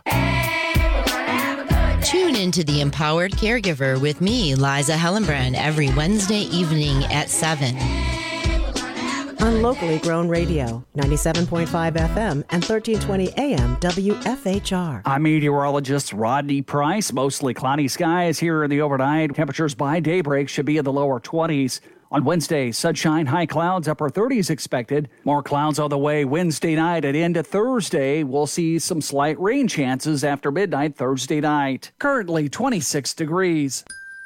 Speaker 30: Tune into The Empowered Caregiver with me, Liza Hellenbrand, every Wednesday evening at seven.
Speaker 31: On Locally Grown Radio, ninety-seven point five F M and thirteen twenty A M W F H R.
Speaker 18: I'm meteorologist Rodney Price. Mostly cloudy skies here in the overnight. Temperatures by daybreak should be in the lower twenties. On Wednesday, sunshine, high clouds, upper thirties expected. More clouds on the way Wednesday night and into Thursday. We'll see some slight rain chances after midnight Thursday night. Currently twenty-six degrees.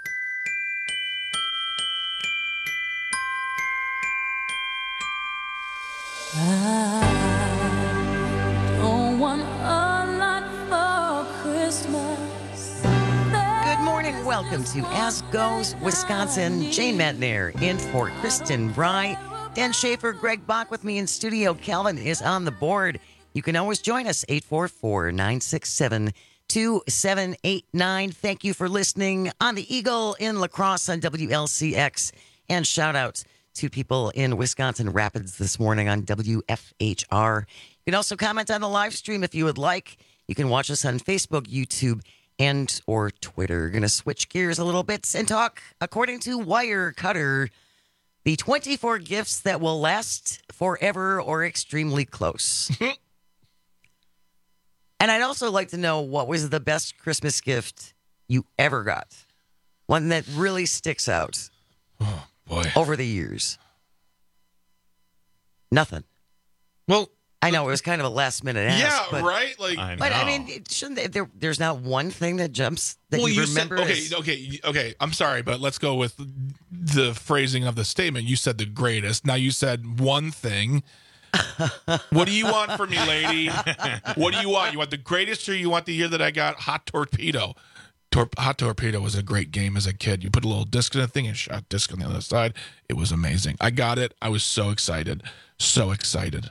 Speaker 20: I don't want a lot for Christmas.
Speaker 21: Good morning. Welcome to As Goes Wisconsin. Jane Metnair in for Kristen Bry. Dan Schaefer, Greg Bach with me in studio. Calvin is on the board. You can always join us, eight four four, nine six seven, two seven eight nine. Thank you for listening on the Eagle in La Crosse on W L C X. And shout outs to people in Wisconsin Rapids this morning on W F H R. You can also comment on the live stream if you would like. You can watch us on Facebook, YouTube, and or Twitter. We're going to switch gears a little bit and talk, according to Wirecutter, the twenty-four gifts that will last forever or extremely close. And I'd also like to know what was the best Christmas gift you ever got. One that really sticks out.
Speaker 32: Oh, boy.
Speaker 21: Over the years. Nothing.
Speaker 32: Well,
Speaker 21: I know it was kind of a last minute ask.
Speaker 1: Yeah,
Speaker 21: but,
Speaker 1: right? Like,
Speaker 21: I but I mean, it shouldn't they, there, there's not one thing that jumps that
Speaker 1: well,
Speaker 21: you,
Speaker 1: you
Speaker 21: remember.
Speaker 1: said, okay,
Speaker 21: as,
Speaker 1: okay, okay. I'm sorry, but let's go with the phrasing of the statement. You said the greatest. Now you said one thing. What do you want from me, lady? What do you want? You want the greatest, or you want the year that I got Hot Torpedo? Tor- Hot Torpedo was a great game as a kid. You put a little disc in the thing and shot disc on the other side. It was amazing. I got it. I was so excited. So excited.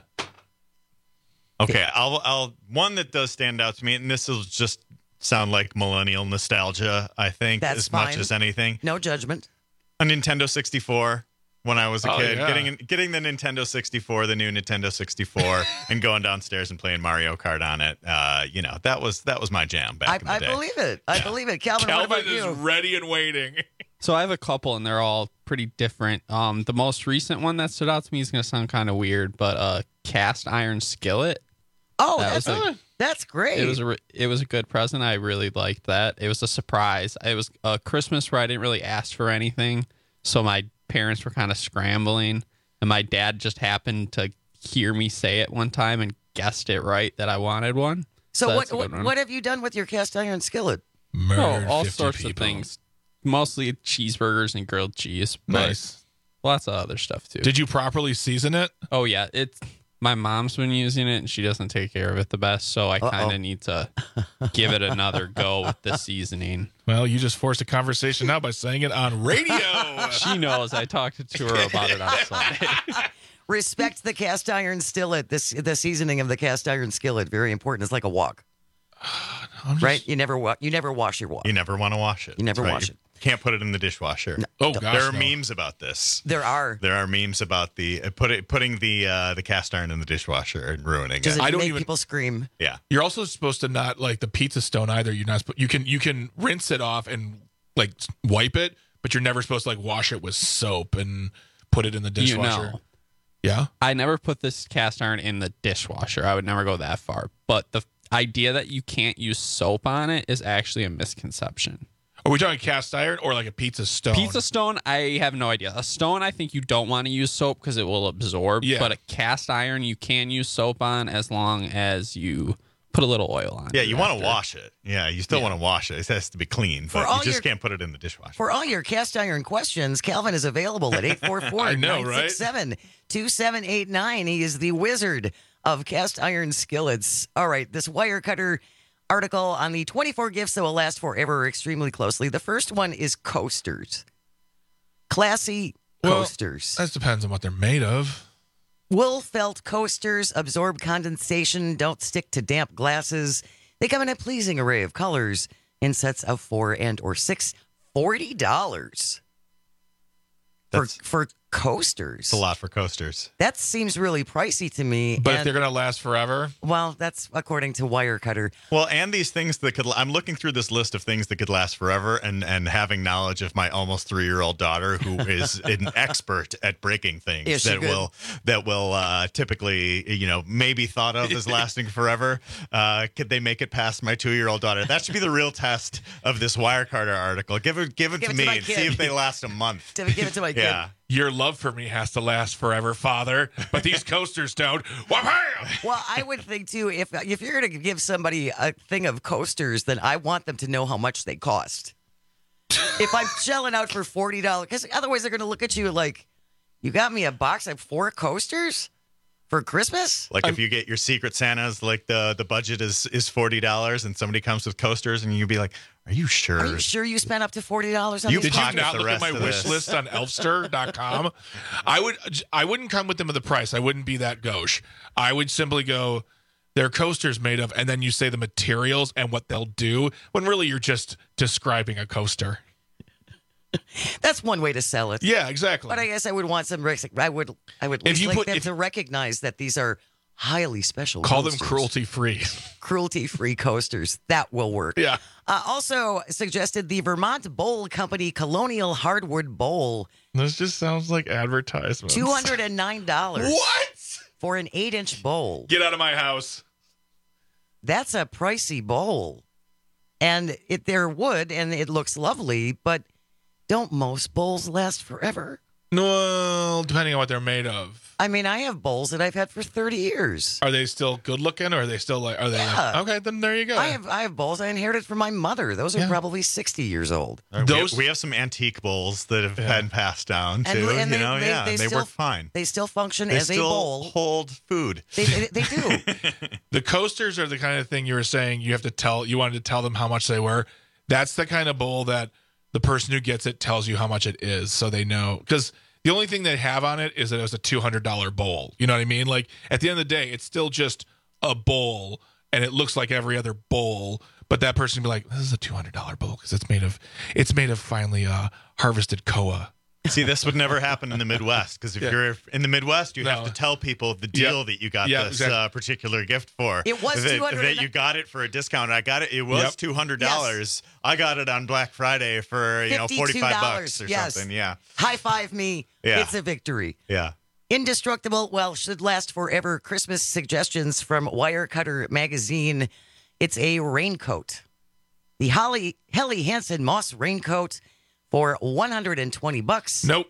Speaker 2: Okay, I'll, I'll one that does stand out to me, and this will just sound like millennial nostalgia, I think,
Speaker 21: That's
Speaker 2: as
Speaker 21: fine.
Speaker 2: much as anything.
Speaker 21: No judgment.
Speaker 2: A Nintendo sixty-four. When I was a
Speaker 1: Oh,
Speaker 2: kid,
Speaker 1: yeah.
Speaker 2: getting getting the Nintendo sixty-four, the new Nintendo sixty-four, and going downstairs and playing Mario Kart on it, uh, you know, that was that was my jam back
Speaker 21: I,
Speaker 2: in the
Speaker 21: I
Speaker 2: day.
Speaker 21: believe it. I believe it. Calvin, what
Speaker 1: Calvin
Speaker 21: about
Speaker 1: is
Speaker 21: you?
Speaker 1: ready and waiting.
Speaker 8: So I have a couple, and they're all pretty different. Um, the most recent one that stood out to me is going to sound kind of weird, but uh, cast iron skillet.
Speaker 21: Oh,
Speaker 8: That
Speaker 21: that's
Speaker 8: was a-
Speaker 21: that's great.
Speaker 8: It was a re- it was a good present. I really liked that. It was a surprise. It was a Christmas where I didn't really ask for anything, so my parents were kind of scrambling, and my dad just happened to hear me say it one time and guessed it right that I wanted one.
Speaker 21: so
Speaker 8: that's
Speaker 21: what
Speaker 8: a
Speaker 21: what,
Speaker 8: good one.
Speaker 21: what have you done with your cast iron skillet?
Speaker 8: Oh,
Speaker 1: Murdered
Speaker 8: all
Speaker 1: fifty
Speaker 8: sorts
Speaker 1: people.
Speaker 8: of things. Mostly cheeseburgers and grilled cheese. But
Speaker 1: Nice.
Speaker 8: lots of other stuff too.
Speaker 1: Did you properly season it?
Speaker 8: Oh yeah, it's my mom's been using it and she doesn't take care of it the best, so I kind
Speaker 21: Uh-oh.
Speaker 8: of need to give it another go with the seasoning.
Speaker 1: Well, you just forced a conversation now by saying it on radio.
Speaker 8: She knows. I talked to her about it on Sunday.
Speaker 21: Respect the cast iron skillet. This the seasoning of the cast iron skillet very important. It's like a wok,
Speaker 1: I'm just-
Speaker 21: right? You never wa- you never wash your wok.
Speaker 2: You never want to wash it.
Speaker 21: You never
Speaker 2: That's
Speaker 21: wash
Speaker 2: it. Can't put it in the dishwasher.
Speaker 1: Oh gosh,
Speaker 2: there are
Speaker 1: no.
Speaker 2: memes about this.
Speaker 21: There are.
Speaker 2: There are memes about the uh, put it, putting the uh, the cast iron in the dishwasher and ruining
Speaker 21: Does
Speaker 2: it.
Speaker 21: it
Speaker 1: I don't
Speaker 21: make
Speaker 1: even-
Speaker 21: people scream?
Speaker 2: Yeah.
Speaker 1: You're also supposed to not like the pizza stone either. You're not. Supposed, you can you can rinse it off and like wipe it, but you're never supposed to like wash it with soap and put it in the
Speaker 8: You
Speaker 1: dishwasher.
Speaker 8: know,
Speaker 1: Yeah.
Speaker 8: I never put this cast iron in the dishwasher. I would never go that far. But the idea that you can't use soap on it is actually a misconception.
Speaker 1: Are we talking cast iron or like a pizza stone?
Speaker 8: Pizza stone, I have no idea. A stone, I think you don't want to use soap because it will absorb.
Speaker 1: Yeah.
Speaker 8: But a cast iron, you can use soap on as long as you put a little oil on
Speaker 2: Yeah,
Speaker 8: it.
Speaker 2: you want to
Speaker 8: after.
Speaker 2: wash it. Yeah, you still want to wash it. It has to be clean,
Speaker 21: For
Speaker 2: but
Speaker 21: all
Speaker 2: you just
Speaker 21: your-
Speaker 2: can't put it in the dishwasher.
Speaker 21: For all your cast iron questions, Calvin is available at eight four four,
Speaker 1: I know,
Speaker 21: nine six seven, two seven eight nine. He is the wizard of cast iron skillets. All right, this wire cutter article on the twenty-four gifts that will last forever extremely closely. The first one is coasters. Classy
Speaker 1: Well,
Speaker 21: coasters.
Speaker 1: That depends on what they're made of.
Speaker 21: Wool felt coasters absorb condensation, don't stick to damp glasses. They come in a pleasing array of colors in sets of four and or six. forty dollars for,
Speaker 2: That's-
Speaker 21: for coasters.
Speaker 2: It's a lot for coasters.
Speaker 21: That seems really pricey to me.
Speaker 1: But if
Speaker 21: and-
Speaker 1: they're gonna last forever,
Speaker 21: well, that's according to Wirecutter.
Speaker 2: Well, and these things that could, I'm looking through this list of things that could last forever and, and having knowledge of my almost three year old daughter who is an expert at breaking things
Speaker 21: Is she
Speaker 2: that
Speaker 21: good?
Speaker 2: will, that will uh, typically, you know, maybe thought of as lasting forever. Uh, could they make it past my two year old daughter? That should be the real test of this Wirecutter article. Give it, give it
Speaker 21: Give
Speaker 2: to
Speaker 21: it to
Speaker 2: me
Speaker 21: my
Speaker 2: and
Speaker 21: kid.
Speaker 2: see if they last a month.
Speaker 21: Give it to my kid.
Speaker 2: Yeah.
Speaker 1: your love for me has to last forever, Father. But these coasters don't. Wham-bam!
Speaker 21: Well, I would think too, if if you're going to give somebody a thing of coasters, then I want them to know how much they cost. If I'm shelling out for forty dollars, because otherwise they're going to look at you like, you got me a box of four coasters for Christmas?
Speaker 2: Like if you get your Secret Santas, like the the budget is is forty dollars, and somebody comes with coasters, and you'd be like, "Are you sure?
Speaker 21: Are you sure you spent up to forty dollars on
Speaker 2: You
Speaker 21: these
Speaker 1: Did you
Speaker 21: coasters?
Speaker 1: not
Speaker 2: the
Speaker 1: look at
Speaker 2: rest
Speaker 1: my
Speaker 2: of
Speaker 1: wish
Speaker 2: this.
Speaker 1: list on elfster dot com? I would I wouldn't come with them with the price. I wouldn't be that gauche. I would simply go, they're coasters made of, and then you say the materials and what they'll do, when really you're just describing a coaster.
Speaker 21: That's one way to sell it.
Speaker 1: Yeah, exactly.
Speaker 21: But I guess I would want some. rec- I would. I would. At
Speaker 1: If
Speaker 21: least
Speaker 1: you
Speaker 21: like
Speaker 1: put-
Speaker 21: them
Speaker 1: if-
Speaker 21: to recognize that these are highly special.
Speaker 1: Call them
Speaker 21: coasters.
Speaker 1: cruelty free.
Speaker 21: Cruelty-free coasters. That will work.
Speaker 1: Yeah.
Speaker 21: Uh, also suggested the Vermont Bowl Company Colonial Hardwood Bowl.
Speaker 1: This just sounds like advertisements.
Speaker 21: Two hundred and nine dollars.
Speaker 1: What?
Speaker 21: For an eight-inch bowl.
Speaker 1: Get out of my house.
Speaker 21: That's a pricey bowl, and it they're wood, and it looks lovely. But don't most bowls last forever?
Speaker 1: No, depending on what they're made of.
Speaker 21: I mean, I have bowls that I've had for thirty years.
Speaker 1: Are they still good looking, or are they still like? Are they?
Speaker 21: Yeah.
Speaker 1: Like, okay, then there you go.
Speaker 21: I have I have bowls I inherited from my mother. Those are
Speaker 1: Yeah.
Speaker 21: probably sixty years old.
Speaker 2: Right,
Speaker 1: Those-
Speaker 2: we, we have some antique bowls that have
Speaker 1: Yeah.
Speaker 2: been passed down
Speaker 21: And-
Speaker 2: too.
Speaker 21: and
Speaker 2: you
Speaker 21: they-
Speaker 2: know,
Speaker 21: they-
Speaker 2: yeah,
Speaker 21: they
Speaker 2: they
Speaker 21: still-
Speaker 2: work fine.
Speaker 21: They still function
Speaker 2: They
Speaker 21: as
Speaker 2: still
Speaker 21: a bowl.
Speaker 2: hold food.
Speaker 21: They, they, they do.
Speaker 1: The coasters are the kind of thing you were saying you have to tell. You wanted to tell them how much they were. That's the kind of bowl that the person who gets it tells you how much it is, so they know. Because the only thing they have on it is that it was a two hundred dollars bowl. You know what I mean? Like, at the end of the day, it's still just a bowl, and it looks like every other bowl. But that person would be like, this is a two hundred dollars bowl because it's made of it's made of finely uh, harvested koa.
Speaker 2: See, this would never happen in the Midwest because if
Speaker 1: Yeah.
Speaker 2: you're in the Midwest, you
Speaker 1: No.
Speaker 2: have to tell people the deal
Speaker 1: Yep.
Speaker 2: that you got
Speaker 1: Yep,
Speaker 2: this
Speaker 1: exactly.
Speaker 2: uh, particular gift for.
Speaker 21: It was
Speaker 2: that,
Speaker 21: two hundred
Speaker 2: that you got it for a discount. I got it. It was
Speaker 1: Yep.
Speaker 2: two hundred dollars. I got it on Black Friday for you know forty five bucks or
Speaker 21: yes.
Speaker 2: something. Yeah,
Speaker 21: High five me.
Speaker 2: Yeah.
Speaker 21: It's a victory.
Speaker 2: yeah.
Speaker 21: Indestructible, well, should last forever. Christmas suggestions from Wirecutter magazine. It's a raincoat. The Holly Helly Hansen Moss raincoat for one hundred twenty bucks.
Speaker 1: Nope.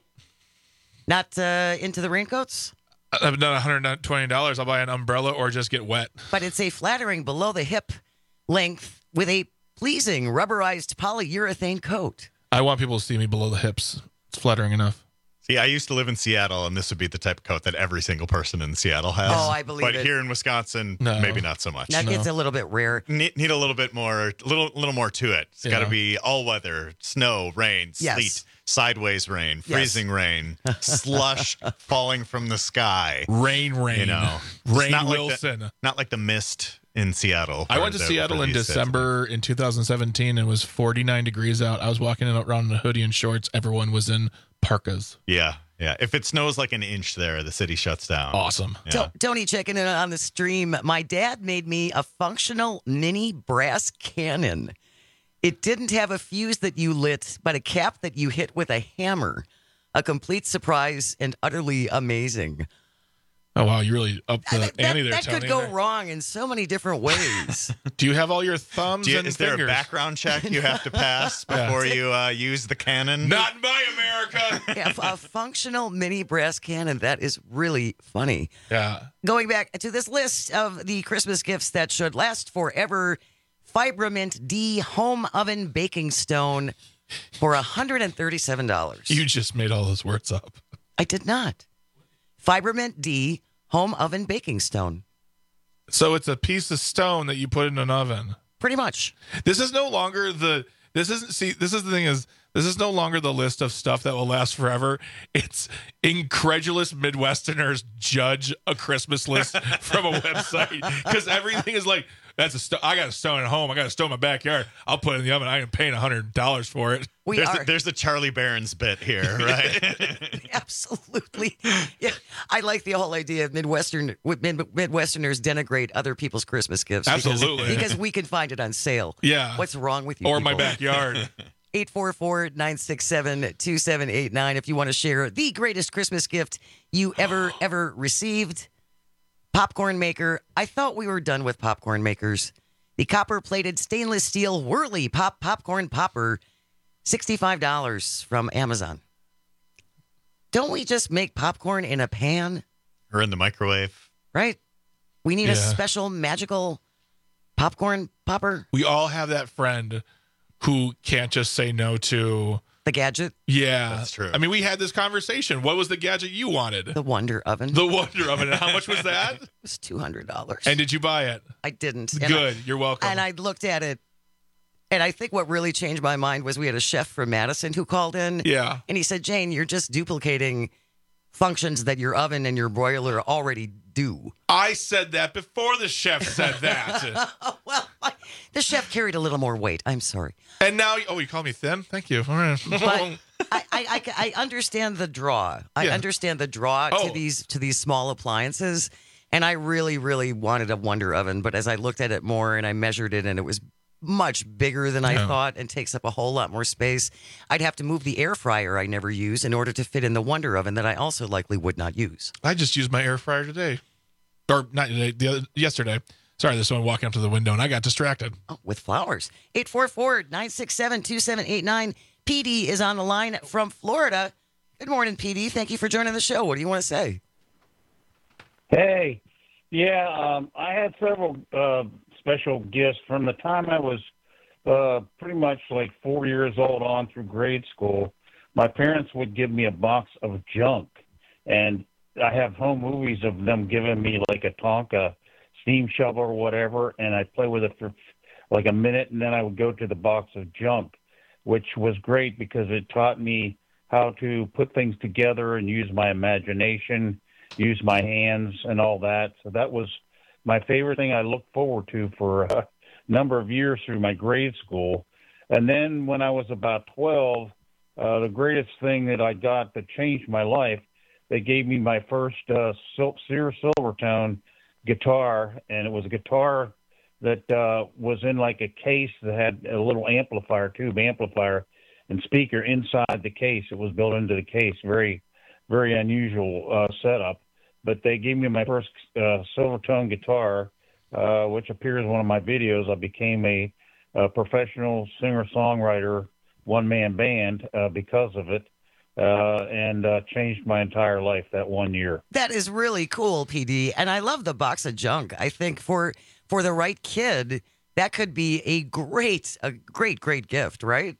Speaker 21: Not uh, into the raincoats,
Speaker 1: I've done one hundred twenty dollars. I'll buy an umbrella or just get wet.
Speaker 21: but it's a flattering below the hip length with a pleasing rubberized polyurethane coat.
Speaker 1: I want people to see me below the hips. It's flattering enough.
Speaker 2: See, I used to live in Seattle, and this would be the type of coat that every single person in Seattle has.
Speaker 21: Oh, I believe
Speaker 2: But
Speaker 21: it.
Speaker 2: here in Wisconsin,
Speaker 1: No.
Speaker 2: maybe not so much.
Speaker 21: That gets a little bit rare.
Speaker 2: Need, need a little bit more, a little, little more to it. It's got to
Speaker 1: Yeah.
Speaker 2: be all weather, snow, rain,
Speaker 21: Yes.
Speaker 2: sleet, sideways rain,
Speaker 21: Yes.
Speaker 2: freezing rain, slush falling from the sky.
Speaker 1: Rain, rain.
Speaker 2: You know, It's
Speaker 1: Rain
Speaker 2: not like the-
Speaker 1: Wilson.
Speaker 2: not like the mist in Seattle.
Speaker 1: I
Speaker 2: for
Speaker 1: went to
Speaker 2: the-
Speaker 1: Seattle
Speaker 2: for
Speaker 1: in
Speaker 2: these days.
Speaker 1: December in two thousand seventeen. And it was forty-nine degrees out. I was walking around in a hoodie and shorts. Everyone was in parkas.
Speaker 2: Yeah, yeah. If it snows like an inch there, the city shuts down.
Speaker 1: Awesome.
Speaker 2: Yeah.
Speaker 21: To- Tony checking in on the stream. My dad made me a functional mini brass cannon. It didn't have a fuse that you lit, but a cap that you hit with a hammer. A complete surprise and utterly amazing.
Speaker 1: Oh, wow. You really upped the
Speaker 21: That,
Speaker 1: ante there,
Speaker 21: that
Speaker 1: Tony.
Speaker 21: could go wrong in so many different ways.
Speaker 1: Do you have all your thumbs
Speaker 2: Do you-
Speaker 1: and
Speaker 2: is there
Speaker 1: fingers?
Speaker 2: a background check you have to pass before you uh, use the cannon?
Speaker 1: Not in my America.
Speaker 21: Yeah, a functional mini brass cannon. That is really funny.
Speaker 1: Yeah.
Speaker 21: Going back to this list of the Christmas gifts that should last forever, Fibrament D home oven baking stone for one hundred thirty-seven dollars.
Speaker 1: You just made all those words up.
Speaker 21: I did not. Fibrament D home oven baking stone.
Speaker 1: So it's a piece of stone that you put in an oven.
Speaker 21: Pretty much.
Speaker 1: This is no longer the this isn't see this is the thing is this is no longer the list of stuff that will last forever. It's incredulous Midwesterners judge a Christmas list from a website because everything is like that's a sto- I got a stone at home. I got a stone in my backyard. I'll put it in the oven. I am paying a hundred dollars for it.
Speaker 21: We
Speaker 2: there's,
Speaker 21: are.
Speaker 2: the, there's the Charlie Barron's bit here, right?
Speaker 21: Absolutely. Yeah. I like the whole idea of Midwestern Mid, Midwesterners denigrate other people's Christmas gifts. because-
Speaker 1: Absolutely.
Speaker 21: Because, we can find it on sale.
Speaker 1: Yeah.
Speaker 21: What's wrong with you?
Speaker 1: Or my
Speaker 21: people?
Speaker 1: backyard.
Speaker 21: eight four four, nine six seven, two seven eight nine if you want to share the greatest Christmas gift you ever, ever received. Popcorn maker. I thought we were done with popcorn makers. The copper-plated stainless steel Whirly Pop Popcorn Popper, sixty-five dollars from Amazon. Don't we just make popcorn in a pan?
Speaker 2: Or in the microwave.
Speaker 21: Right? We need
Speaker 1: Yeah.
Speaker 21: a special magical popcorn popper.
Speaker 1: We all have that friend who can't just say no to
Speaker 21: the gadget.
Speaker 1: Yeah,
Speaker 2: That's true.
Speaker 1: I mean, we had this conversation. What was the gadget you wanted?
Speaker 21: The Wonder Oven.
Speaker 1: The Wonder Oven. And how much was that?
Speaker 21: It was two hundred dollars.
Speaker 1: And did you buy it?
Speaker 21: I didn't. And
Speaker 1: Good.
Speaker 21: I-
Speaker 1: You're welcome.
Speaker 21: And I looked at it, and I think what really changed my mind was we had a chef from Madison who called in.
Speaker 1: Yeah.
Speaker 21: And he said, Jane, you're just duplicating functions that your oven and your broiler already do.
Speaker 1: I said that before the chef said that.
Speaker 21: well, I, the chef carried a little more weight. I'm sorry.
Speaker 1: And now, oh, you call me thin? Thank you. All right.
Speaker 21: But I, I, I, I understand the draw. I
Speaker 1: Yeah.
Speaker 21: understand the draw
Speaker 1: Oh.
Speaker 21: to these to these small appliances. And I really, really wanted a Wonder Oven. But as I looked at it more and I measured it, and it was much bigger than I
Speaker 1: Yeah.
Speaker 21: thought and takes up a whole lot more space, I'd have to move the air fryer I never use in order to fit in the Wonder Oven that I also likely would not use.
Speaker 1: I just used my air fryer today. Or not today, the other, yesterday. Sorry, there's someone walking up to the window and I got distracted.
Speaker 21: Oh, with flowers. eight four four, nine six seven, two seven eight nine. P D is on the line from Florida. Good morning, P D. Thank you for joining the show. What do you want to say?
Speaker 4: Hey, yeah, um, I had several uh, special gifts from the time I was uh, pretty much like four years old on through grade school. My parents would give me a box of junk, and I have home movies of them giving me like a Tonka steam shovel or whatever, and I'd play with it for like a minute, and then I would go to the box of junk, which was great because it taught me how to put things together and use my imagination, use my hands and all that. So that was my favorite thing I looked forward to for a number of years through my grade school. And then when I was about twelve, uh, the greatest thing that I got that changed my life, they gave me my first uh, Sears Silvertone guitar, and it was a guitar that uh, was in like a case that had a little amplifier, tube amplifier, and speaker inside the case. It was built into the case. Very, very unusual uh, setup. But they gave me my first uh, Silvertone guitar, uh, which appears in one of my videos. I became a, a professional singer-songwriter, one-man band uh, because of it, uh, and uh, changed my entire life that one year.
Speaker 21: That is really cool, P D. And I love the box of junk. I think for for the right kid, that could be a great, a great, great gift, right?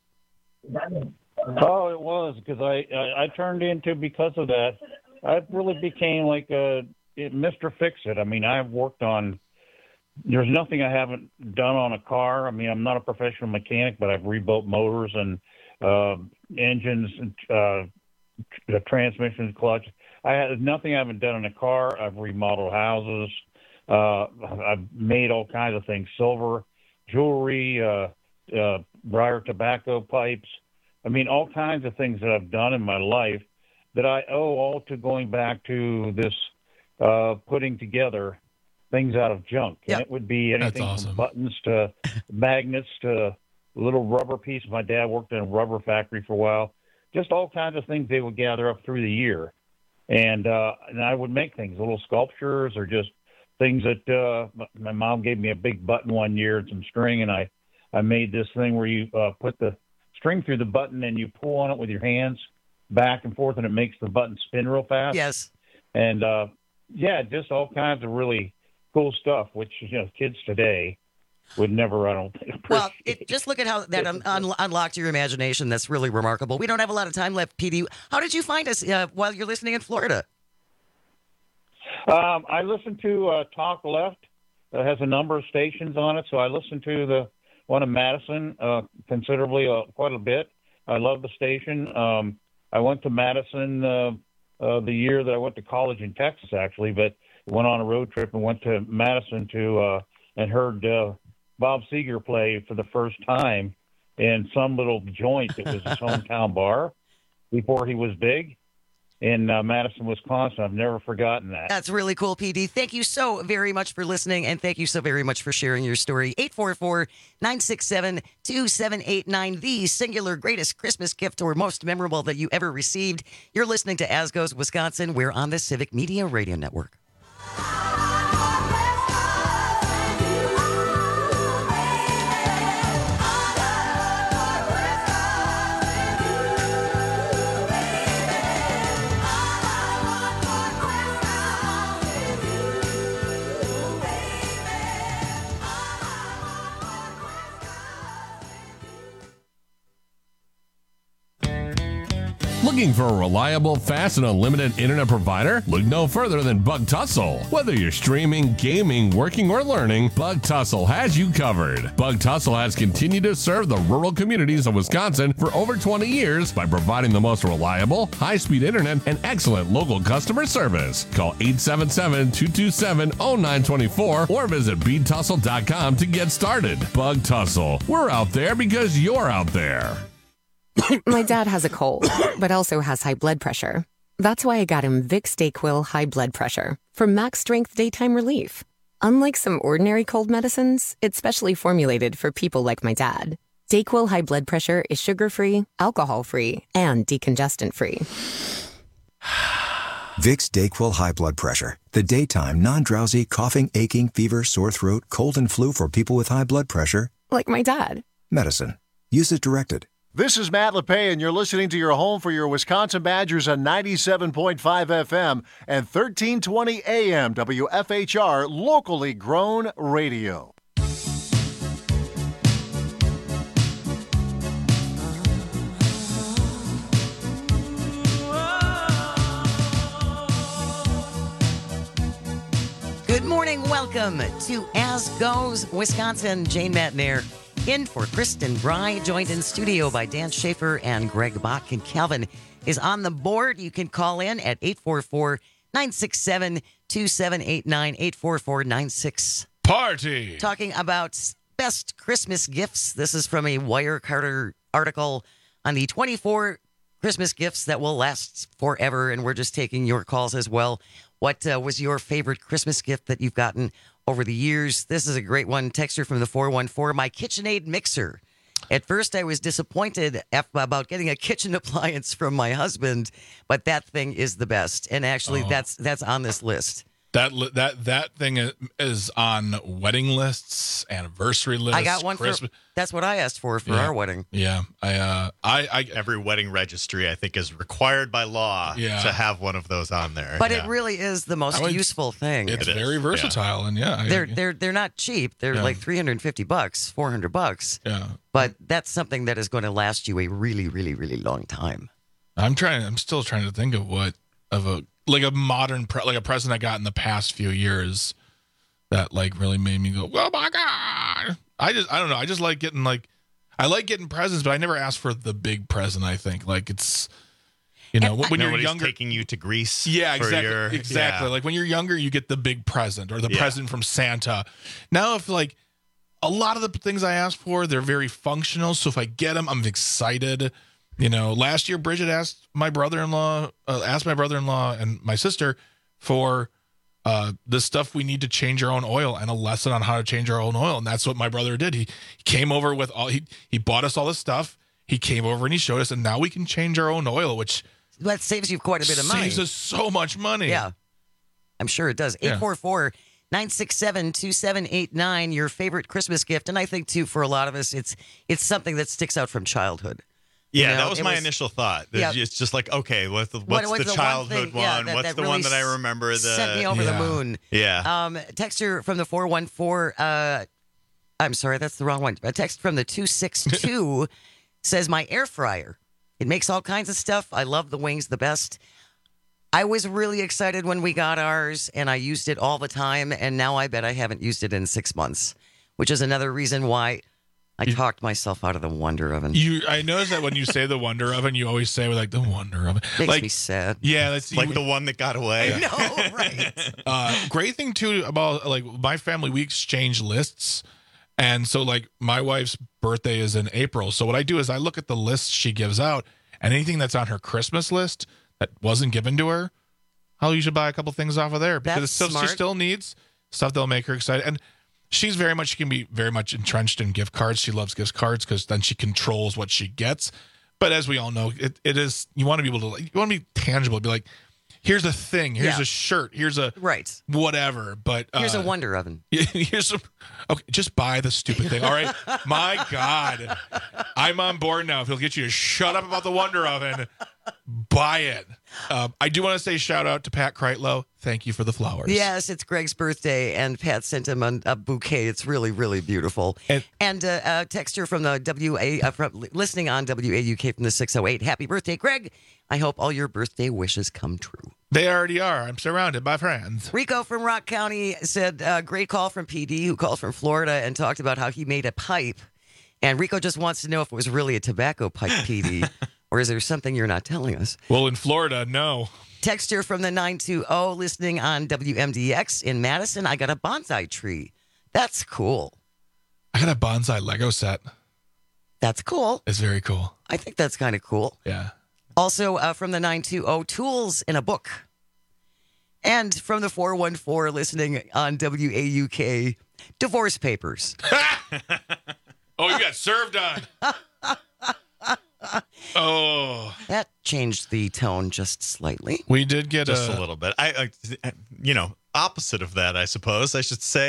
Speaker 4: Oh, it was, because I, I, I turned into, because of that, I really became like a Mister Fix-It. I mean, I've worked on, there's nothing I haven't done on a car. I mean, I'm not a professional mechanic, but I've rebuilt motors and uh, engines, uh, the transmissions, clutch. I had nothing I haven't done in a car. I've remodeled houses. Uh, I've made all kinds of things, silver, jewelry, uh, uh, briar tobacco pipes. I mean, all kinds of things that I've done in my life that I owe all to going back to this uh, putting together things out of junk. And it would be anything
Speaker 1: awesome.
Speaker 4: from buttons to magnets to little rubber pieces. My dad worked in a rubber factory for a while. Just all kinds of things they would gather up through the year. And, uh, and I would make things, little sculptures or just things that uh, my mom gave me a big button one year and some string, and I, I made this thing where you uh, put the string through the button and you pull on it with your hands back and forth, and it makes the button spin real fast.
Speaker 21: Yes.
Speaker 4: And, uh, yeah, just all kinds of really cool stuff, which, you know, kids today would never, I don't think,
Speaker 21: Well, it, just look at how that un- un- unlocked your imagination. That's really remarkable. We don't have a lot of time left, P D. How did you find us uh, while you're listening in Florida?
Speaker 4: Um, I listen to uh, Talk Left. It has a number of stations on it, so I listen to the one in Madison uh, considerably, uh, quite a bit. I love the station. Um, I went to Madison uh, uh, the year that I went to college in Texas, actually, but went on a road trip and went to Madison to uh, and heard uh, Bob Seger play for the first time in some little joint that was his hometown bar before he was big in uh, Madison, Wisconsin. I've never forgotten that.
Speaker 21: That's really cool, P D. Thank you so very much for listening, and thank you so very much for sharing your story. eight four four, nine six seven, two seven eight nine, the singular greatest Christmas gift or most memorable that you ever received. You're listening to As Goes Wisconsin. We're on the Civic Media Radio Network.
Speaker 3: Looking for a reliable, fast, and unlimited internet provider? Look no further than Bug Tussle. Whether you're streaming, gaming, working, or learning, Bug Tussle has you covered. Bug Tussle has continued to serve the rural communities of Wisconsin for over twenty years by providing the most reliable, high-speed internet and excellent local customer service. Call eight seven seven, two two seven, zero nine two four or visit bead tussle dot com to get started. Bug Tussle. We're out there because you're out there.
Speaker 9: My dad has a cold, but also has high blood pressure. That's why I got him Vicks DayQuil High Blood Pressure for max strength daytime relief. Unlike some ordinary cold medicines, it's specially formulated for people like my dad. DayQuil High Blood Pressure is sugar-free, alcohol-free, and decongestant-free.
Speaker 10: Vicks DayQuil High Blood Pressure. The daytime, non-drowsy, coughing, aching, fever, sore throat, cold, and flu for people with high blood pressure.
Speaker 9: Like my dad.
Speaker 10: Medicine. Use as directed.
Speaker 5: This is Matt LePay, and you're listening to your home for your Wisconsin Badgers on ninety-seven point five F M and thirteen twenty A M W F H R, locally grown radio.
Speaker 21: Good morning. Welcome to As Goes Wisconsin. Jane Matnair in for Kristen Bry, joined in studio by Dan Schaefer and Greg Bach. And Calvin is on the board. You can call in at eight four four, nine six seven, two seven eight nine, eight four four nine six.
Speaker 1: Party!
Speaker 21: Talking about best Christmas gifts. This is from a Wirecutter article on the twenty-four Christmas gifts that will last forever. And we're just taking your calls as well. What uh, was your favorite Christmas gift that you've gotten over the years? This is a great one. Texter from the four one four, my KitchenAid mixer. At first, I was disappointed about getting a kitchen appliance from my husband, but that thing is the best. And actually,
Speaker 1: Oh.
Speaker 21: that's that's on this list.
Speaker 1: That li- that that thing i- is on wedding lists, anniversary lists.
Speaker 21: I got one
Speaker 1: Christmas.
Speaker 21: for, that's what I asked for for
Speaker 1: Yeah.
Speaker 21: our wedding.
Speaker 1: Yeah, I, uh, I, I,
Speaker 2: every wedding registry, I think, is required by law
Speaker 1: Yeah.
Speaker 2: to have one of those on there.
Speaker 21: But
Speaker 2: Yeah.
Speaker 21: it really is the most
Speaker 1: I would-
Speaker 21: useful thing.
Speaker 1: It's
Speaker 2: It is,
Speaker 1: very
Speaker 2: yeah.
Speaker 1: versatile, and yeah, I-
Speaker 21: They're they're they're not cheap. They're
Speaker 1: Yeah.
Speaker 21: like three hundred fifty bucks, four hundred bucks.
Speaker 1: yeah.
Speaker 21: But that's something that is going to last you a really, really, really long time.
Speaker 1: I'm trying. I'm still trying to think of what of a like a modern pre- like a present I got in the past few years that like really made me go, oh my god! I just I don't know. I just like getting like I like getting presents, but I never asked for the big present. I think like it's you know when, when you're
Speaker 2: Nobody's
Speaker 1: younger.
Speaker 2: taking you to Greece.
Speaker 1: Yeah,
Speaker 2: for
Speaker 1: exactly.
Speaker 2: your-
Speaker 1: exactly.
Speaker 2: yeah.
Speaker 1: Like when you're younger, you get the big present or the
Speaker 2: Yeah.
Speaker 1: present from Santa. Now, if like a lot of the things I ask for, they're very functional. So if I get them, I'm excited. You know, last year Bridget asked my brother-in-law, uh, asked my brother-in-law and my sister for uh, the stuff we need to change our own oil and a lesson on how to change our own oil. And that's what my brother did. He, he came over with all he he bought us all this stuff. He came over and he showed us, and now we can change our own oil, which
Speaker 21: That saves you quite a bit of money.
Speaker 1: saves us so much money.
Speaker 21: Yeah, I'm sure it does.
Speaker 1: Yeah.
Speaker 21: eight four four, nine six seven, two seven eight nine, your favorite Christmas gift. And I think, too, for a lot of us, it's it's something that sticks out from childhood.
Speaker 2: Yeah,
Speaker 21: You know,
Speaker 2: that was
Speaker 21: it
Speaker 2: my
Speaker 21: was-
Speaker 2: initial thought.
Speaker 21: Yeah.
Speaker 2: It's just like, okay, what's the,
Speaker 21: What
Speaker 2: what's
Speaker 21: was
Speaker 2: the
Speaker 21: the one
Speaker 2: childhood
Speaker 21: thing- yeah,
Speaker 2: one?
Speaker 21: that-
Speaker 2: what's
Speaker 21: that
Speaker 2: the
Speaker 21: really
Speaker 2: one that I remember? The,
Speaker 21: Sent me over
Speaker 1: Yeah.
Speaker 21: the moon.
Speaker 2: Yeah.
Speaker 21: Um, texter from the four one four, uh, I'm sorry, that's the wrong one. A text from the two six two says, my air fryer. It makes all kinds of stuff. I love the wings the best. I was really excited when we got ours, and I used it all the time, and now I bet I haven't used it in six months, which is another reason why I talked myself out of the Wonder Oven.
Speaker 1: You, I noticed that when you say the Wonder Oven, you always say like the Wonder Oven.
Speaker 21: Makes
Speaker 1: like,
Speaker 21: me sad.
Speaker 1: Yeah, that's
Speaker 2: like
Speaker 1: you-
Speaker 2: the one that got away.
Speaker 21: No, right.
Speaker 1: uh, great thing too about like my family, we exchange lists, and so like my wife's birthday is in April. So what I do is I look at the lists she gives out, and anything that's on her Christmas list that wasn't given to her, I'll usually buy a couple things off of there because
Speaker 21: That's
Speaker 1: it's still, she
Speaker 21: smart.
Speaker 1: still needs stuff that'll make her excited. And she's very much, she can be very much entrenched in gift cards. She loves gift cards because then she controls what she gets. But as we all know, it, it is, you want to be able to, like, you want to be tangible, be like, here's a thing, here's
Speaker 21: Yeah.
Speaker 1: a shirt, here's a
Speaker 21: Right.
Speaker 1: whatever. But uh,
Speaker 21: Here's a Wonder Oven.
Speaker 1: here's a, okay, just buy the stupid thing. All right. My God. I'm on board now. If it'll get you to shut up about the Wonder Oven, buy it. Um, I do want to say shout out to Pat Kreitlow. Thank you for the flowers.
Speaker 21: Yes, it's Greg's birthday, and Pat sent him a, a bouquet. It's really, really beautiful.
Speaker 1: And,
Speaker 21: And uh, a texture from the W A, uh, from listening on W A U K from the six oh eight. Happy birthday, Greg. I hope all your birthday wishes come true.
Speaker 1: They already are. I'm surrounded by friends.
Speaker 21: Rico from Rock County said, uh, great call from P D, who called from Florida and talked about how he made a pipe. And Rico just wants to know if it was really a tobacco pipe, P D, or is there something you're not telling us?
Speaker 1: Well, in Florida, no.
Speaker 21: Texture from the nine two zero, listening on W M D X in Madison. I got a bonsai tree. That's cool.
Speaker 1: I got a bonsai Lego set.
Speaker 21: That's cool.
Speaker 1: It's very cool.
Speaker 21: I think that's kind of cool.
Speaker 1: Yeah.
Speaker 21: Also uh, from the nine two zero, tools in a book. And from the four one four, listening on W A U K, divorce papers.
Speaker 1: Oh, you got served on. Oh.
Speaker 21: That changed the tone just slightly.
Speaker 1: We did get
Speaker 2: Just
Speaker 1: a,
Speaker 2: a little bit. I, I, you know, opposite of that, I suppose I should say.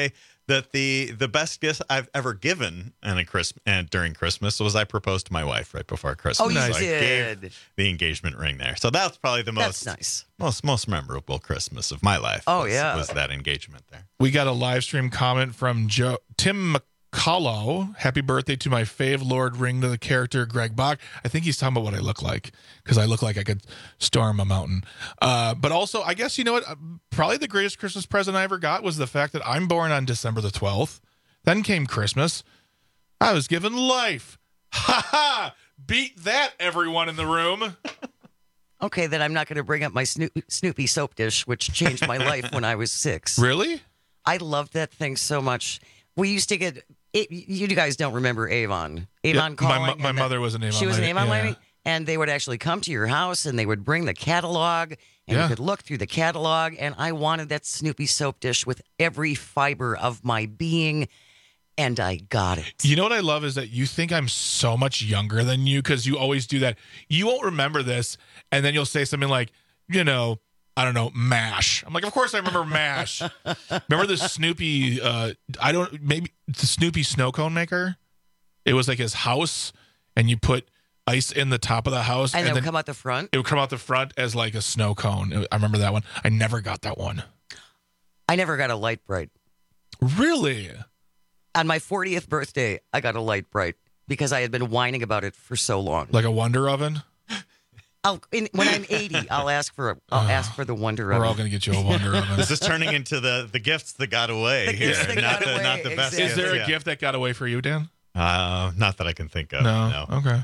Speaker 2: that the the best gift I've ever given and a Christmas and during Christmas was I proposed to my wife right before Christmas.
Speaker 21: Oh, you
Speaker 2: so
Speaker 21: did.
Speaker 2: I gave the engagement ring there. So that's probably the most
Speaker 21: That's nice.
Speaker 2: most most memorable Christmas of my life.
Speaker 21: Oh,
Speaker 2: was,
Speaker 21: yeah.
Speaker 2: was that engagement there.
Speaker 1: We got a live stream comment from Joe Tim McCullough. Happy birthday to my fave Lord ring to the character Greg Bach. I think he's talking about what I look like because I look like I could storm a mountain. Uh, but also, I guess, you know what? Probably the greatest Christmas present I ever got was the fact that I'm born on December the twelfth. Then came Christmas. I was given life. Ha ha! Beat that, everyone in the room.
Speaker 21: Okay, then I'm not going to bring up my Snoop- Snoopy soap dish, which changed my life when I was six.
Speaker 1: Really?
Speaker 21: I loved that thing so much. We used to get it, you guys don't remember Avon. Avon
Speaker 1: Yeah,
Speaker 21: calling.
Speaker 1: my mo- my
Speaker 21: and
Speaker 1: mother was an Avon
Speaker 21: She was an
Speaker 1: lady,
Speaker 21: Avon
Speaker 1: yeah.
Speaker 21: lady, and they would actually come to your house and they would bring the catalog, and
Speaker 1: Yeah.
Speaker 21: you could look through the catalog. And I wanted that Snoopy soap dish with every fiber of my being, and I got it.
Speaker 1: You know what I love is that you think I'm so much younger than you because you always do that. You won't remember this, and then you'll say something like, you know, I don't know, MASH. I'm like, of course I remember MASH. Remember the Snoopy, uh, I don't, maybe the Snoopy snow cone maker? It was like his house, and you put ice in the top of the house.
Speaker 21: And,
Speaker 1: and
Speaker 21: it would
Speaker 1: then
Speaker 21: come out the front.
Speaker 1: It would come out the front as like a snow cone. I remember that one. I never got that one.
Speaker 21: I never got a Light Bright.
Speaker 1: Really?
Speaker 21: On my fortieth birthday, I got a Light Bright because I had been whining about it for so long.
Speaker 1: Like a Wonder Oven?
Speaker 21: I'll, in, when I'm eighty, I'll ask for a, I'll ask for the Wonder Oven.
Speaker 1: We're all going to get you a Wonder Oven.
Speaker 2: This is turning into the the gifts that got away.
Speaker 21: The gifts
Speaker 2: here,
Speaker 21: that
Speaker 2: not
Speaker 21: got
Speaker 2: the
Speaker 21: away,
Speaker 2: not the best.
Speaker 1: Is
Speaker 2: gifts,
Speaker 1: there a
Speaker 2: yeah.
Speaker 1: gift that got away for you, Dan?
Speaker 2: Uh, not that I can think of.
Speaker 1: No.
Speaker 2: No.
Speaker 1: Okay.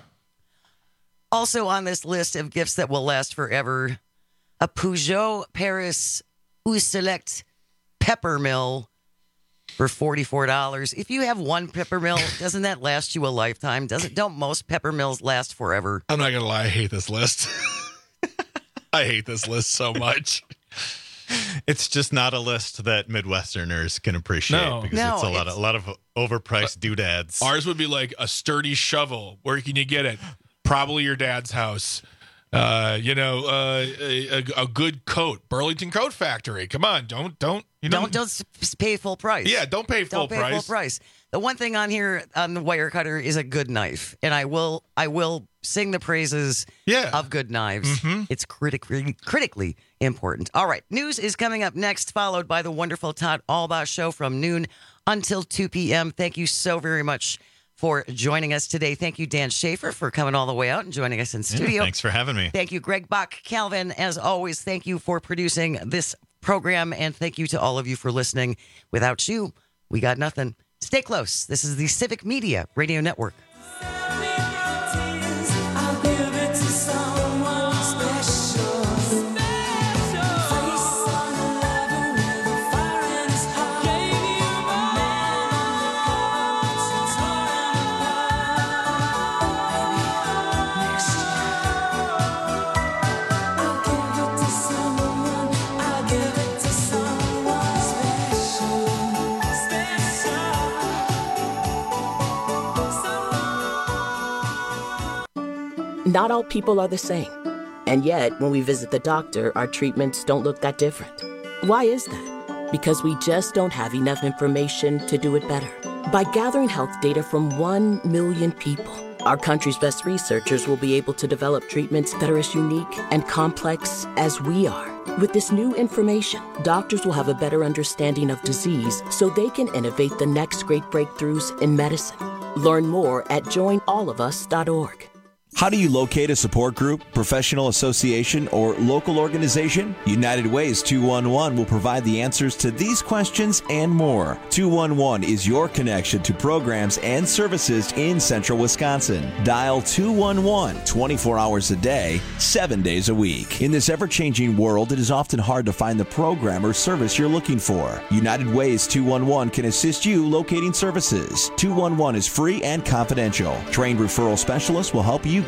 Speaker 21: Also on this list of gifts that will last forever, a Peugeot Paris Eau Select pepper mill for forty-four dollars. If you have one pepper mill, doesn't that last you a lifetime? Doesn't don't most pepper mills last forever?
Speaker 1: I'm not going to lie. I hate this list. I hate this list so much.
Speaker 2: It's just not a list that Midwesterners can appreciate
Speaker 1: No.
Speaker 2: because
Speaker 21: No,
Speaker 2: it's a lot
Speaker 21: it's-
Speaker 2: of a lot of overpriced doodads.
Speaker 1: Ours would be like a sturdy shovel. Where can you get it? Probably your dad's house. Uh, you know, uh, a, a, a good coat, Burlington Coat Factory. Come on, don't don't you know?
Speaker 21: Don't don't s- pay full price.
Speaker 1: Yeah, don't pay full
Speaker 21: don't pay
Speaker 1: price.
Speaker 21: full price. The one thing on here on the wire cutter is a good knife, and I will I will sing the praises
Speaker 1: Yeah.
Speaker 21: of good knives.
Speaker 1: Mhm.
Speaker 21: It's critically critically important. All right, news is coming up next, followed by the wonderful Todd Albaugh show from noon until two p.m. Thank you so very much for joining us today. Thank you, Dan Schaefer, for coming all the way out and joining us in
Speaker 2: Yeah,
Speaker 21: studio.
Speaker 2: thanks for having me.
Speaker 21: Thank you, Greg Bach. Calvin, as always, thank you for producing this program, and thank you to all of you for listening. Without you, we got nothing. Stay close. This is the Civic Media Radio Network.
Speaker 6: Not all people are the same. And yet, when we visit the doctor, our treatments don't look that different. Why is that? Because we just don't have enough information to do it better. By gathering health data from one million people, our country's best researchers will be able to develop treatments that are as unique and complex as we are. With this new information, doctors will have a better understanding of disease so they can innovate the next great breakthroughs in medicine. Learn more at join all of us dot org.
Speaker 7: How do you locate a support group, professional association, or local organization? United Ways two one one will provide the answers to these questions and more. two one one is your connection to programs and services in central Wisconsin. Dial two one one twenty-four hours a day, seven days a week. In this ever-changing world, it is often hard to find the program or service you're looking for. United Ways two one one can assist you locating services. two one one is free and confidential. Trained referral specialists will help you get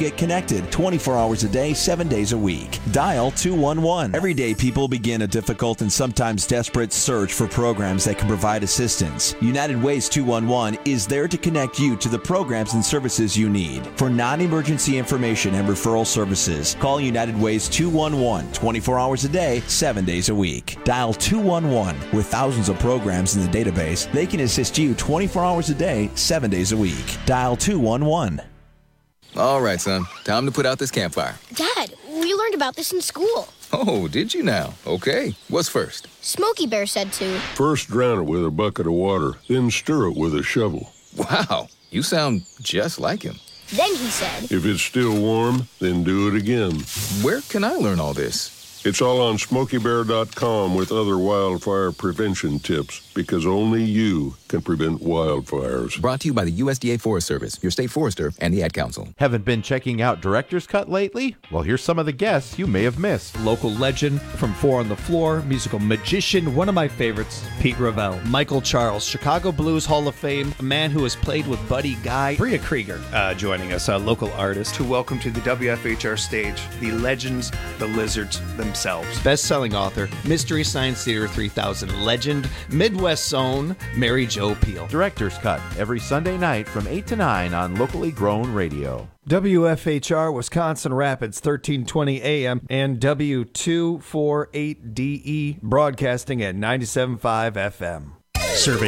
Speaker 7: get connected twenty-four hours a day, seven days a week. Dial two one one. Every day, people begin a difficult and sometimes desperate search for programs that can provide assistance. United Ways two one one is there to connect you to the programs and services you need. For non-emergency information and referral services, call United Ways two one one twenty-four hours a day, seven days a week. Dial two one one. With thousands of programs in the database, they can assist you twenty-four hours a day, seven days a week. Dial two one one.
Speaker 11: All right, son. Time to put out this campfire.
Speaker 12: Dad, we learned about this in school.
Speaker 11: Oh, did you now? Okay. What's first?
Speaker 12: Smokey Bear said to.
Speaker 13: First drown it with a bucket of water, then stir it with a shovel.
Speaker 11: Wow, you sound just like him.
Speaker 12: Then he said.
Speaker 13: If it's still warm, then do it again.
Speaker 11: Where can I learn all this?
Speaker 13: It's all on smokey bear dot com with other wildfire prevention tips, because only you can prevent wildfires.
Speaker 11: Brought to you by the U S D A Forest Service, your state forester, and the Ad Council.
Speaker 29: Haven't been checking out Director's Cut lately? Well, here's some of the guests you may have missed.
Speaker 14: Local legend from Four on the Floor, musical magician, one of my favorites, Pete Ravel. Michael Charles, Chicago Blues Hall of Fame, a man who has played with Buddy Guy. Bria Krieger uh, joining us, a local artist.
Speaker 15: To welcome to the W F H R stage, the legends, the lizards themselves.
Speaker 14: Best-selling author, Mystery Science Theater three thousand legend, Midwest's own Mary Jo Peil.
Speaker 29: Director's Cut, every Sunday night from eight to nine on Locally Grown Radio.
Speaker 14: W F H R Wisconsin Rapids, thirteen twenty A M, and W two forty-eight D E, broadcasting at ninety-seven point five F M.
Speaker 16: Serving